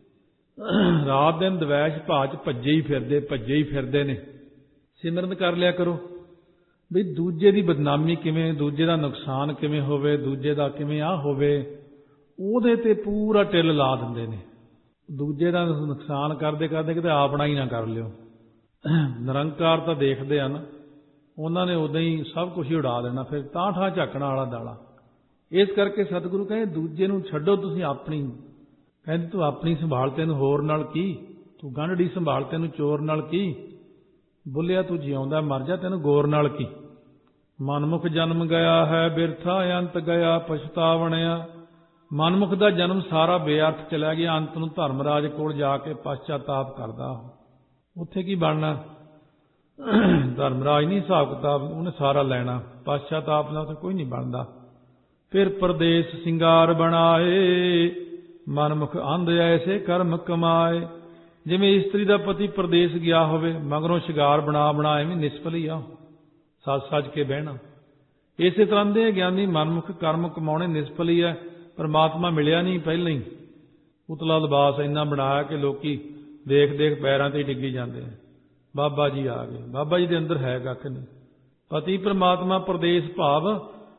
[SPEAKER 1] ਰਾਤ ਦਿਨ ਦਵੈਸ਼ ਭਾਚ ਭੱਜੇ ਹੀ ਫਿਰਦੇ ਭੱਜੇ ਹੀ ਫਿਰਦੇ ਨੇ। ਸਿਮਰਨ ਕਰ ਲਿਆ ਕਰੋ ਵੀ ਦੂਜੇ ਦੀ ਬਦਨਾਮੀ ਕਿਵੇਂ, ਦੂਜੇ ਦਾ ਨੁਕਸਾਨ ਕਿਵੇਂ ਹੋਵੇ, ਦੂਜੇ ਦਾ ਕਿਵੇਂ ਆ ਹੋਵੇ, ਉਹਦੇ ਤੇ ਪੂਰਾ ਟਿੱਲ ਲਾ ਦਿੰਦੇ ਨੇ। ਦੂਜੇ ਦਾ ਨੁਕਸਾਨ ਕਰਦੇ ਕਰਦੇ ਕਿਤੇ ਆਪਣਾ ਹੀ ਨਾ ਕਰ ਲਿਓ। ਨਿਰੰਕਾਰ ਤਾਂ ਦੇਖਦੇ ਆ ਨਾ, ਉਹਨਾਂ ਨੇ ਉਦਾਂ ਹੀ ਸਭ ਕੁਝ ਹੀ ਉਡਾ ਦੇਣਾ, ਫਿਰ ਤਾਂ ਠਾਂ ਝਾਕਣਾ ਵਾਲਾ ਦਾਲਾ। ਇਸ ਕਰਕੇ ਸਤਿਗੁਰੂ ਕਹਿੰਦੇ ਦੂਜੇ ਨੂੰ ਛੱਡੋ, ਤੁਸੀਂ ਆਪਣੀ। ਕਹਿੰਦੇ ਤੂੰ ਆਪਣੀ ਸੰਭਾਲ, ਤੈਨੂੰ ਹੋਰ ਨਾਲ ਕੀ। ਤੂੰ ਗੰਢੜੀ ਸੰਭਾਲ, ਤੈਨੂੰ ਚੋਰ ਨਾਲ ਕੀ। ਬੁੱਲਿਆ ਤੂੰ ਜਿਉਂਦਾ ਮਰ ਜਾ, ਤੈਨੂੰ ਗੌਰ ਨਾਲ ਕੀ। ਮਨਮੁਖ ਜਨਮ ਗਿਆ ਹੈ ਬਿਰਥਾ, ਅੰਤ ਗਿਆ ਪਛਤਾਵਣਿਆ। ਮਨਮੁਖ ਦਾ ਜਨਮ ਸਾਰਾ ਬੇਅਰਥ ਚਲਾ ਗਿਆ, ਅੰਤ ਨੂੰ ਧਰਮਰਾਜ ਕੋਲ ਜਾ ਕੇ ਪਛਤਾਤਾਪ ਕਰਦਾ। ਉੱਥੇ ਕੀ ਬਣਨਾ? ਧਰਮਰਾਜ ਨਹੀਂ ਹਿਸਾਬ ਕਿਤਾਬ, ਉਹਨੇ ਸਾਰਾ ਲੈਣਾ। ਪਛਤਾਤਾਪ ਨਾਲ ਤਾਂ ਕੋਈ ਨਹੀਂ ਬਣਦਾ। ਫਿਰ ਪਰਦੇਸ ਸਿੰਗਾਰ ਬਣਾਏ, ਮਨਮੁਖ ਅੰਧ ਐਸੇ ਕਰਮ ਕਮਾਏ। ਜਿਵੇਂ ਇਸਤਰੀ ਦਾ ਪਤੀ ਪਰਦੇਸ ਗਿਆ ਹੋਵੇ, ਮਗਰੋਂ ਸ਼ਿੰਗਾਰ ਬਣਾ ਬਣਾ ਐਵੇਂ ਨਿਸਫਲ ਹੀ ਆ, ਸੱਜ ਸੱਜ ਕੇ ਬਹਿਣਾ। ਇਸੇ ਤਰ੍ਹਾਂ ਦੇ ਗਿਆਨੀ ਮਨਮੁਖ ਕਰਮ ਕਮਾਉਣੇ ਨਿਸਫਲ ਹੀ ਹੈ। ਪਰਮਾਤਮਾ ਮਿਲਿਆ ਨਹੀਂ ਪਹਿਲਾਂ ਹੀ, ਉਤਲਾ ਲਿਬਾਸ ਇੰਨਾ ਬਣਾਇਆ ਕਿ ਲੋਕੀ ਦੇਖ ਦੇਖ ਪੈਰਾਂ ਤੇ ਡਿੱਗੀ ਜਾਂਦੇ ਆ। ਬਾਬਾ ਜੀ ਆ ਗਏ, ਬਾਬਾ ਜੀ ਦੇ ਅੰਦਰ ਹੈ ਕੱਖ ਨਹੀਂ। ਪਤੀ ਪਰਮਾਤਮਾ ਪਰਦੇਸ ਭਾਵ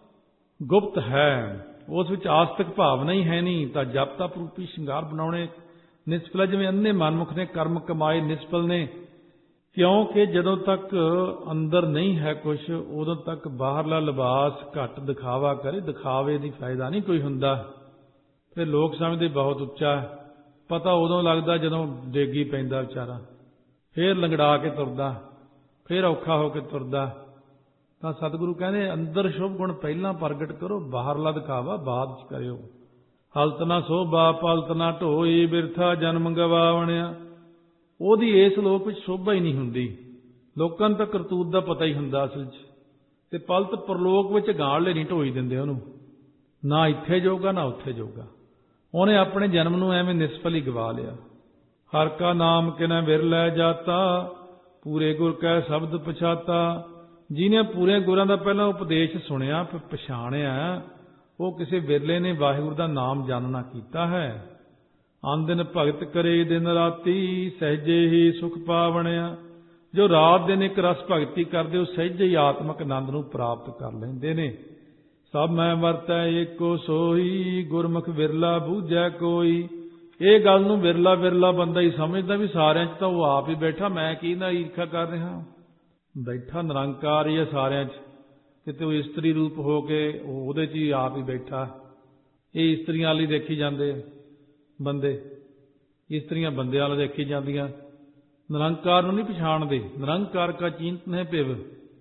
[SPEAKER 1] ਗੁਪਤ ਹੈ, ਉਸ ਵਿੱਚ ਆਸਤਿਕ ਭਾਵਨਾ ਹੀ ਹੈ ਨਹੀਂ। ਤਾਂ ਜਪ ਤਪ ਰੂਪੀ ਸ਼ਿੰਗਾਰ ਬਣਾਉਣੇ ਨਿਸਫਲ। ਜਿਵੇਂ ਅੰਨੇ ਮਨਮੁਖ ਨੇ ਕਰਮ ਕਮਾਏ ਨਿਸਫਲ ਨੇ, ਕਿਉਂਕਿ ਜਦੋਂ ਤੱਕ ਅੰਦਰ ਨਹੀਂ ਹੈ ਕੁਛ, ਉਦੋਂ ਤੱਕ ਬਾਹਰਲਾ ਲਿਬਾਸ ਘੱਟ ਦਿਖਾਵਾ ਕਰੇ, ਦਿਖਾਵੇ ਦੀ ਫਾਇਦਾ ਨਹੀਂ ਕੋਈ ਹੁੰਦਾ। ਫਿਰ ਲੋਕ ਸਮਝਦੇ ਬਹੁਤ ਉੱਚਾ, ਪਤਾ ਉਦੋਂ ਲੱਗਦਾ ਜਦੋਂ ਡੇਗੀ ਪੈਂਦਾ ਵਿਚਾਰਾ, ਫਿਰ ਲੰਗੜਾ ਕੇ ਤੁਰਦਾ, ਫਿਰ ਔਖਾ ਹੋ ਕੇ ਤੁਰਦਾ। ਤਾਂ ਸਤਿਗੁਰੂ ਕਹਿੰਦੇ ਅੰਦਰ ਸ਼ੁਭ ਗੁਣ ਪਹਿਲਾਂ ਪ੍ਰਗਟ ਕਰੋ, ਬਾਹਰਲਾ ਦਿਖਾਵਾ ਬਾਅਦ ਚ ਕਰਿਓ। ਹਲਤ ਨਾ ਸੋਭਾ ਪਲਤ ਨਾ ਢੋਈ, ਬਿਰਥਾ ਜਨਮ ਗਵਾਵਣਿਆ। ਉਹਦੀ ਇਸ ਲੋਕ ਵਿੱਚ ਸ਼ੋਭਾ ਹੀ ਨਹੀਂ ਹੁੰਦੀ। ਲੋਕਾਂ ਨੂੰ ਤਾਂ ਕਰਤੂਤ ਦਾ ਪਤਾ ਹੀ ਹੁੰਦਾ ਅਸਲ 'ਚ, ਤੇ ਪਲਤ ਪਰਲੋਕ ਵਿੱਚ ਗਾਲ ਨਹੀਂ ਢੋਈ ਦਿੰਦੇ ਉਹਨੂੰ, ਨਾ ਇੱਥੇ ਜੋਗਾ ਨਾ ਉੱਥੇ ਜੋਗਾ। ਉਹਨੇ ਆਪਣੇ ਜਨਮ ਨੂੰ ਐਵੇਂ ਨਿਸਫਲ ਹੀ ਗਵਾ ਲਿਆ। ਹਰ ਕਾ ਨਾਮ ਕਿਨੈ ਵਿਰਲੇ ਜਾਤਾ, ਪੂਰੇ ਗੁਰ ਕੈ ਸ਼ਬਦ ਪਛਾਤਾ। ਜਿਹਨੇ ਪੂਰੇ ਗੁਰਾਂ ਦਾ ਪਹਿਲਾਂ ਉਪਦੇਸ਼ ਸੁਣਿਆ, ਪਛਾਣਿਆ, ਉਹ ਕਿਸੇ ਵਿਰਲੇ ਨੇ ਵਾਹਿਗੁਰੂ ਦਾ ਨਾਮ ਜਾਣਨਾ ਕੀਤਾ ਹੈ। ਆਂਦਿਨ ਭਗਤ ਕਰੇ ਦਿਨ ਰਾਤੀ, ਸਹਿਜੇ ਹੀ ਸੁਖ ਪਾਵਣਿਆ। ਜੋ ਰਾਤ ਦਿਨ ਇੱਕ ਰਸ ਭਗਤੀ ਕਰਦੇ, ਉਹ ਸਹਿਜੇ ਹੀ ਆਤਮਕ ਆਨੰਦ ਨੂੰ ਪ੍ਰਾਪਤ ਕਰ ਲੈਂਦੇ ਨੇ। ਸਭ ਮੈਂ ਵਰਤੈ ਏਕੋ ਸੋਈ, ਗੁਰਮੁਖ ਵਿਰਲਾ ਬੂਝੈ ਕੋਈ। ਇਹ ਗੱਲ ਨੂੰ ਵਿਰਲਾ ਵਿਰਲਾ ਬੰਦਾ ਹੀ ਸਮਝਦਾ ਵੀ ਸਾਰਿਆਂ 'ਚ ਤਾਂ ਉਹ ਆਪ ਹੀ ਬੈਠਾ, ਮੈਂ ਕੀ ਨਾ ਈਰਖਾ ਕਰ ਰਿਹਾ। ਬੈਠਾ ਨਿਰੰਕਾਰ ਹੀ ਹੈ ਸਾਰਿਆਂ 'ਚ, ਕਿਤੇ ਉਹ ਇਸਤਰੀ ਰੂਪ ਹੋ ਕੇ ਉਹਦੇ 'ਚ ਹੀ ਆਪ ਹੀ ਬੈਠਾ। ਇਹ ਇਸਤਰੀਆਂ ਵਾਲੀ ਦੇਖੀ ਜਾਂਦੇ ਬੰਦੇ, ਇਸਤਰੀਆਂ ਬੰਦਿਆਂ ਵੱਲ ਦੇਖੀ ਜਾਂਦੀਆਂ, ਨਿਰੰਕਾਰ ਨੂੰ ਨਹੀਂ ਪਛਾਣਦੇ। ਨਿਰੰਕਾਰ ਕਾ ਚਿੰਤਨ ਹੈ ਭਿਵ।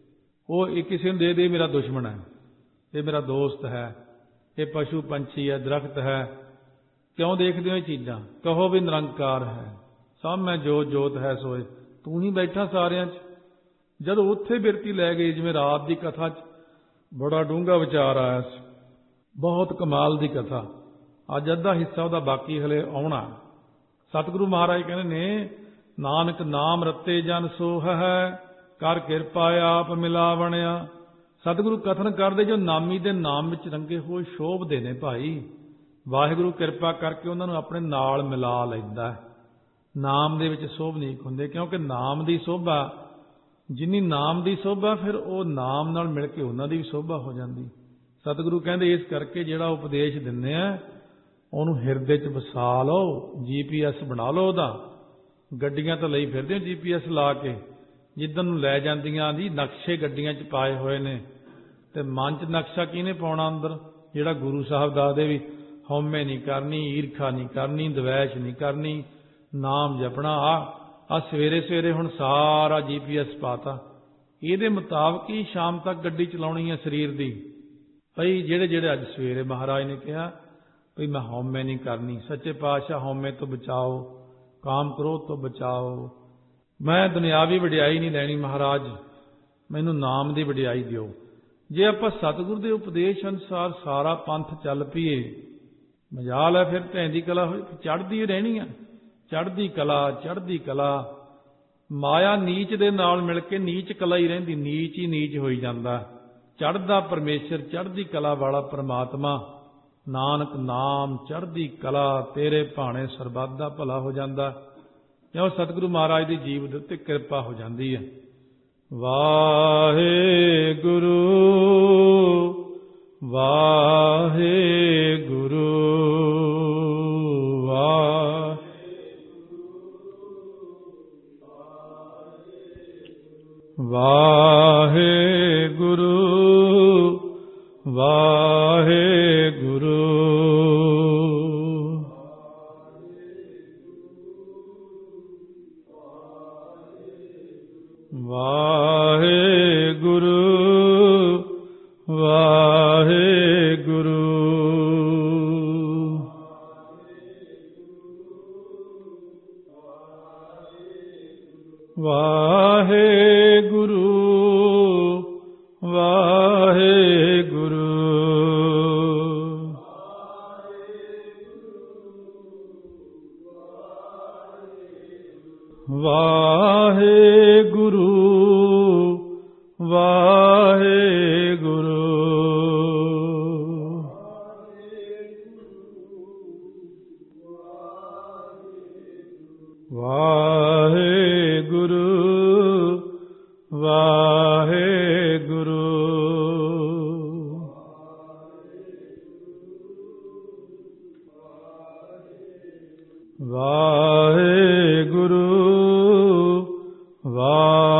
[SPEAKER 1] ਉਹ ਇਹ ਕਿਸੇ ਨੂੰ ਦੇ ਦੇ ਮੇਰਾ ਦੁਸ਼ਮਣ ਹੈ, ਇਹ ਮੇਰਾ ਦੋਸਤ ਹੈ, ਇਹ ਪਸ਼ੂ ਪੰਛੀ ਹੈ, ਦਰਖਤ ਹੈ। ਕਿਉਂ ਦੇਖਦੇ ਹੋ ਇਹ ਚੀਜ਼ਾਂ? ਕਹੋ ਵੀ ਨਿਰੰਕਾਰ ਹੈ, ਸਭ ਮੈਂ ਜੋਤ ਜੋਤ ਹੈ ਸੋਏ, ਤੂੰ ਹੀ ਬੈਠਾ ਸਾਰਿਆਂ 'ਚ। ਜਦੋਂ ਉੱਥੇ ਬਿਰਤੀ ਲੈ ਗਈ, ਜਿਵੇਂ ਰਾਤ ਦੀ ਕਥਾ 'ਚ ਬੜਾ ਡੂੰਘਾ ਵਿਚਾਰ ਆਇਆ ਸੀ, ਬਹੁਤ ਕਮਾਲ ਦੀ ਕਥਾ। ਅੱਜ ਅੱਧਾ ਹਿੱਸਾ ਉਹਦਾ ਬਾਕੀ ਹਲੇ ਆਉਣਾ। ਸਤਿਗੁਰੂ ਮਹਾਰਾਜ ਕਹਿੰਦੇ ਨੇ, ਨਾਨਕ ਨਾਮ ਰਤੇ ਜਨ ਸੋਹ ਹੈ, ਕਰ ਕਿਰਪਾ ਆਪ ਮਿਲਾ ਬਣਿਆ। ਸਤਿਗੁਰੂ ਕਥਨ ਕਰਦੇ, ਜੋ ਨਾਮੀ ਦੇ ਨਾਮ ਵਿੱਚ ਰੰਗੇ ਹੋਏ ਸ਼ੋਭਦੇ ਨੇ ਭਾਈ, ਵਾਹਿਗੁਰੂ ਕਿਰਪਾ ਕਰਕੇ ਉਹਨਾਂ ਨੂੰ ਆਪਣੇ ਨਾਲ ਮਿਲਾ ਲੈਂਦਾ। ਨਾਮ ਦੇ ਵਿੱਚ ਸੋਭਨੀਕ ਹੁੰਦੇ, ਕਿਉਂਕਿ ਨਾਮ ਦੀ ਸੋਭਾ, ਜਿੰਨੀ ਨਾਮ ਦੀ ਸੋਭਾ, ਫਿਰ ਉਹ ਨਾਮ ਨਾਲ ਮਿਲ ਕੇ ਉਹਨਾਂ ਦੀ ਵੀ ਸੋਭਾ ਹੋ ਜਾਂਦੀ। ਸਤਿਗੁਰੂ ਕਹਿੰਦੇ, ਇਸ ਕਰਕੇ ਜਿਹੜਾ ਉਪਦੇਸ਼ ਦਿੰਦੇ ਆ ਉਹਨੂੰ ਹਿਰਦੇ 'ਚ ਵਸਾ ਲਓ, ਜੀ ਪੀ ਐਸ ਬਣਾ ਲਓ ਉਹਦਾ। ਗੱਡੀਆਂ ਤਾਂ ਲਈ ਫਿਰਦੇ ਹੋ ਜੀ ਪੀ ਐਸ ਲਾ ਕੇ, ਜਿੱਦਣ ਨੂੰ ਲੈ ਜਾਂਦੀਆਂ ਜੀ ਨਕਸ਼ੇ ਗੱਡੀਆਂ 'ਚ ਪਾਏ ਹੋਏ ਨੇ। ਤੇ ਮਨ 'ਚ ਨਕਸ਼ਾ ਕਿਹਨੇ ਪਾਉਣਾ ਅੰਦਰ? ਜਿਹੜਾ ਗੁਰੂ ਸਾਹਿਬ ਦੱਸਦੇ ਵੀ ਹਉਮੈ ਨਹੀਂ ਕਰਨੀ, ਈਰਖਾ ਨਹੀਂ ਕਰਨੀ, ਦਵੈਸ਼ ਨਹੀਂ ਕਰਨੀ, ਨਾਮ ਜਪਣਾ। ਆ ਆ ਸਵੇਰੇ ਸਵੇਰੇ ਹੁਣ ਸਾਰਾ ਜੀ ਪੀ ਐਸ ਪਾਤਾ, ਇਹਦੇ ਮੁਤਾਬਕ ਹੀ ਸ਼ਾਮ ਤੱਕ ਗੱਡੀ ਚਲਾਉਣੀ ਹੈ ਸਰੀਰ ਦੀ। ਭਈ ਜਿਹੜੇ ਜਿਹੜੇ ਅੱਜ ਸਵੇਰੇ ਮਹਾਰਾਜ ਨੇ ਕਿਹਾ ਭਈ ਮੈਂ ਹਉਮੈ ਨਹੀਂ ਕਰਨੀ, ਸੱਚੇ ਪਾਤਸ਼ਾਹ ਹਉਮੈ ਤੋਂ ਬਚਾਓ, ਕਾਮ ਕ੍ਰੋਧ ਤੋਂ ਬਚਾਓ, ਮੈਂ ਦੁਨਿਆਵੀ ਵਡਿਆਈ ਨਹੀਂ ਲੈਣੀ ਮਹਾਰਾਜ, ਮੈਨੂੰ ਨਾਮ ਦੀ ਵਡਿਆਈ ਦਿਓ। ਜੇ ਆਪਾਂ ਸਤਿਗੁਰੂ ਦੇ ਉਪਦੇਸ਼ ਅਨੁਸਾਰ ਸਾਰਾ ਪੰਥ ਚੱਲ ਪਈਏ, ਮਜਾਲ ਹੈ ਫਿਰ ਢਹਿੰਦੀ ਕਲਾ ਹੋਈ, ਚੜ੍ਹਦੀ ਰਹਿਣੀ ਆ। ਚੜ੍ਹਦੀ ਕਲਾ, ਚੜ੍ਹਦੀ ਕਲਾ। ਮਾਇਆ ਨੀਚ ਦੇ ਨਾਲ ਮਿਲ ਕੇ ਨੀਚ ਕਲਾ ਹੀ ਰਹਿੰਦੀ, ਨੀਚ ਹੀ ਨੀਚ ਹੋਈ ਜਾਂਦਾ। ਚੜ੍ਹਦਾ ਪਰਮੇਸ਼ਰ, ਚੜ੍ਹਦੀ ਕਲਾ ਵਾਲਾ ਪਰਮਾਤਮਾ, ਨਾਨਕ ਨਾਮ ਚੜ੍ਹਦੀ ਕਲਾ, ਤੇਰੇ ਭਾਣੇ ਸਰਬੱਤ ਦਾ ਭਲਾ ਹੋ ਜਾਂਦਾ। ਕਿਉਂ? ਸਤਿਗੁਰੂ ਮਹਾਰਾਜ ਦੀ ਜੀਵ ਦੇ ਉੱਤੇ ਕਿਰਪਾ ਹੋ ਜਾਂਦੀ ਹੈ। ਵਾਹਿਗੁਰੂ ਵਾਹਿਗੁਰੂ ਵਾਹਿਗੁਰੂ ਵਾਹਿਗੁਰੂ ਵਾਹਿਗੁਰੂ ਵਾਹਿਗੁਰੂ ਵਾਹਿਗੁਰੂ ਵਾਹਿਗੁਰੂ ਵਾਹਿਗੁਰੂ ਵਾਹਿਗੁਰੂ ਵਾਹਿਗੁਰੂ ਵਾਹਿਗੁਰੂ ਵਾਹਿਗੁਰੂ ਵਾਹਿਗੁਰੂ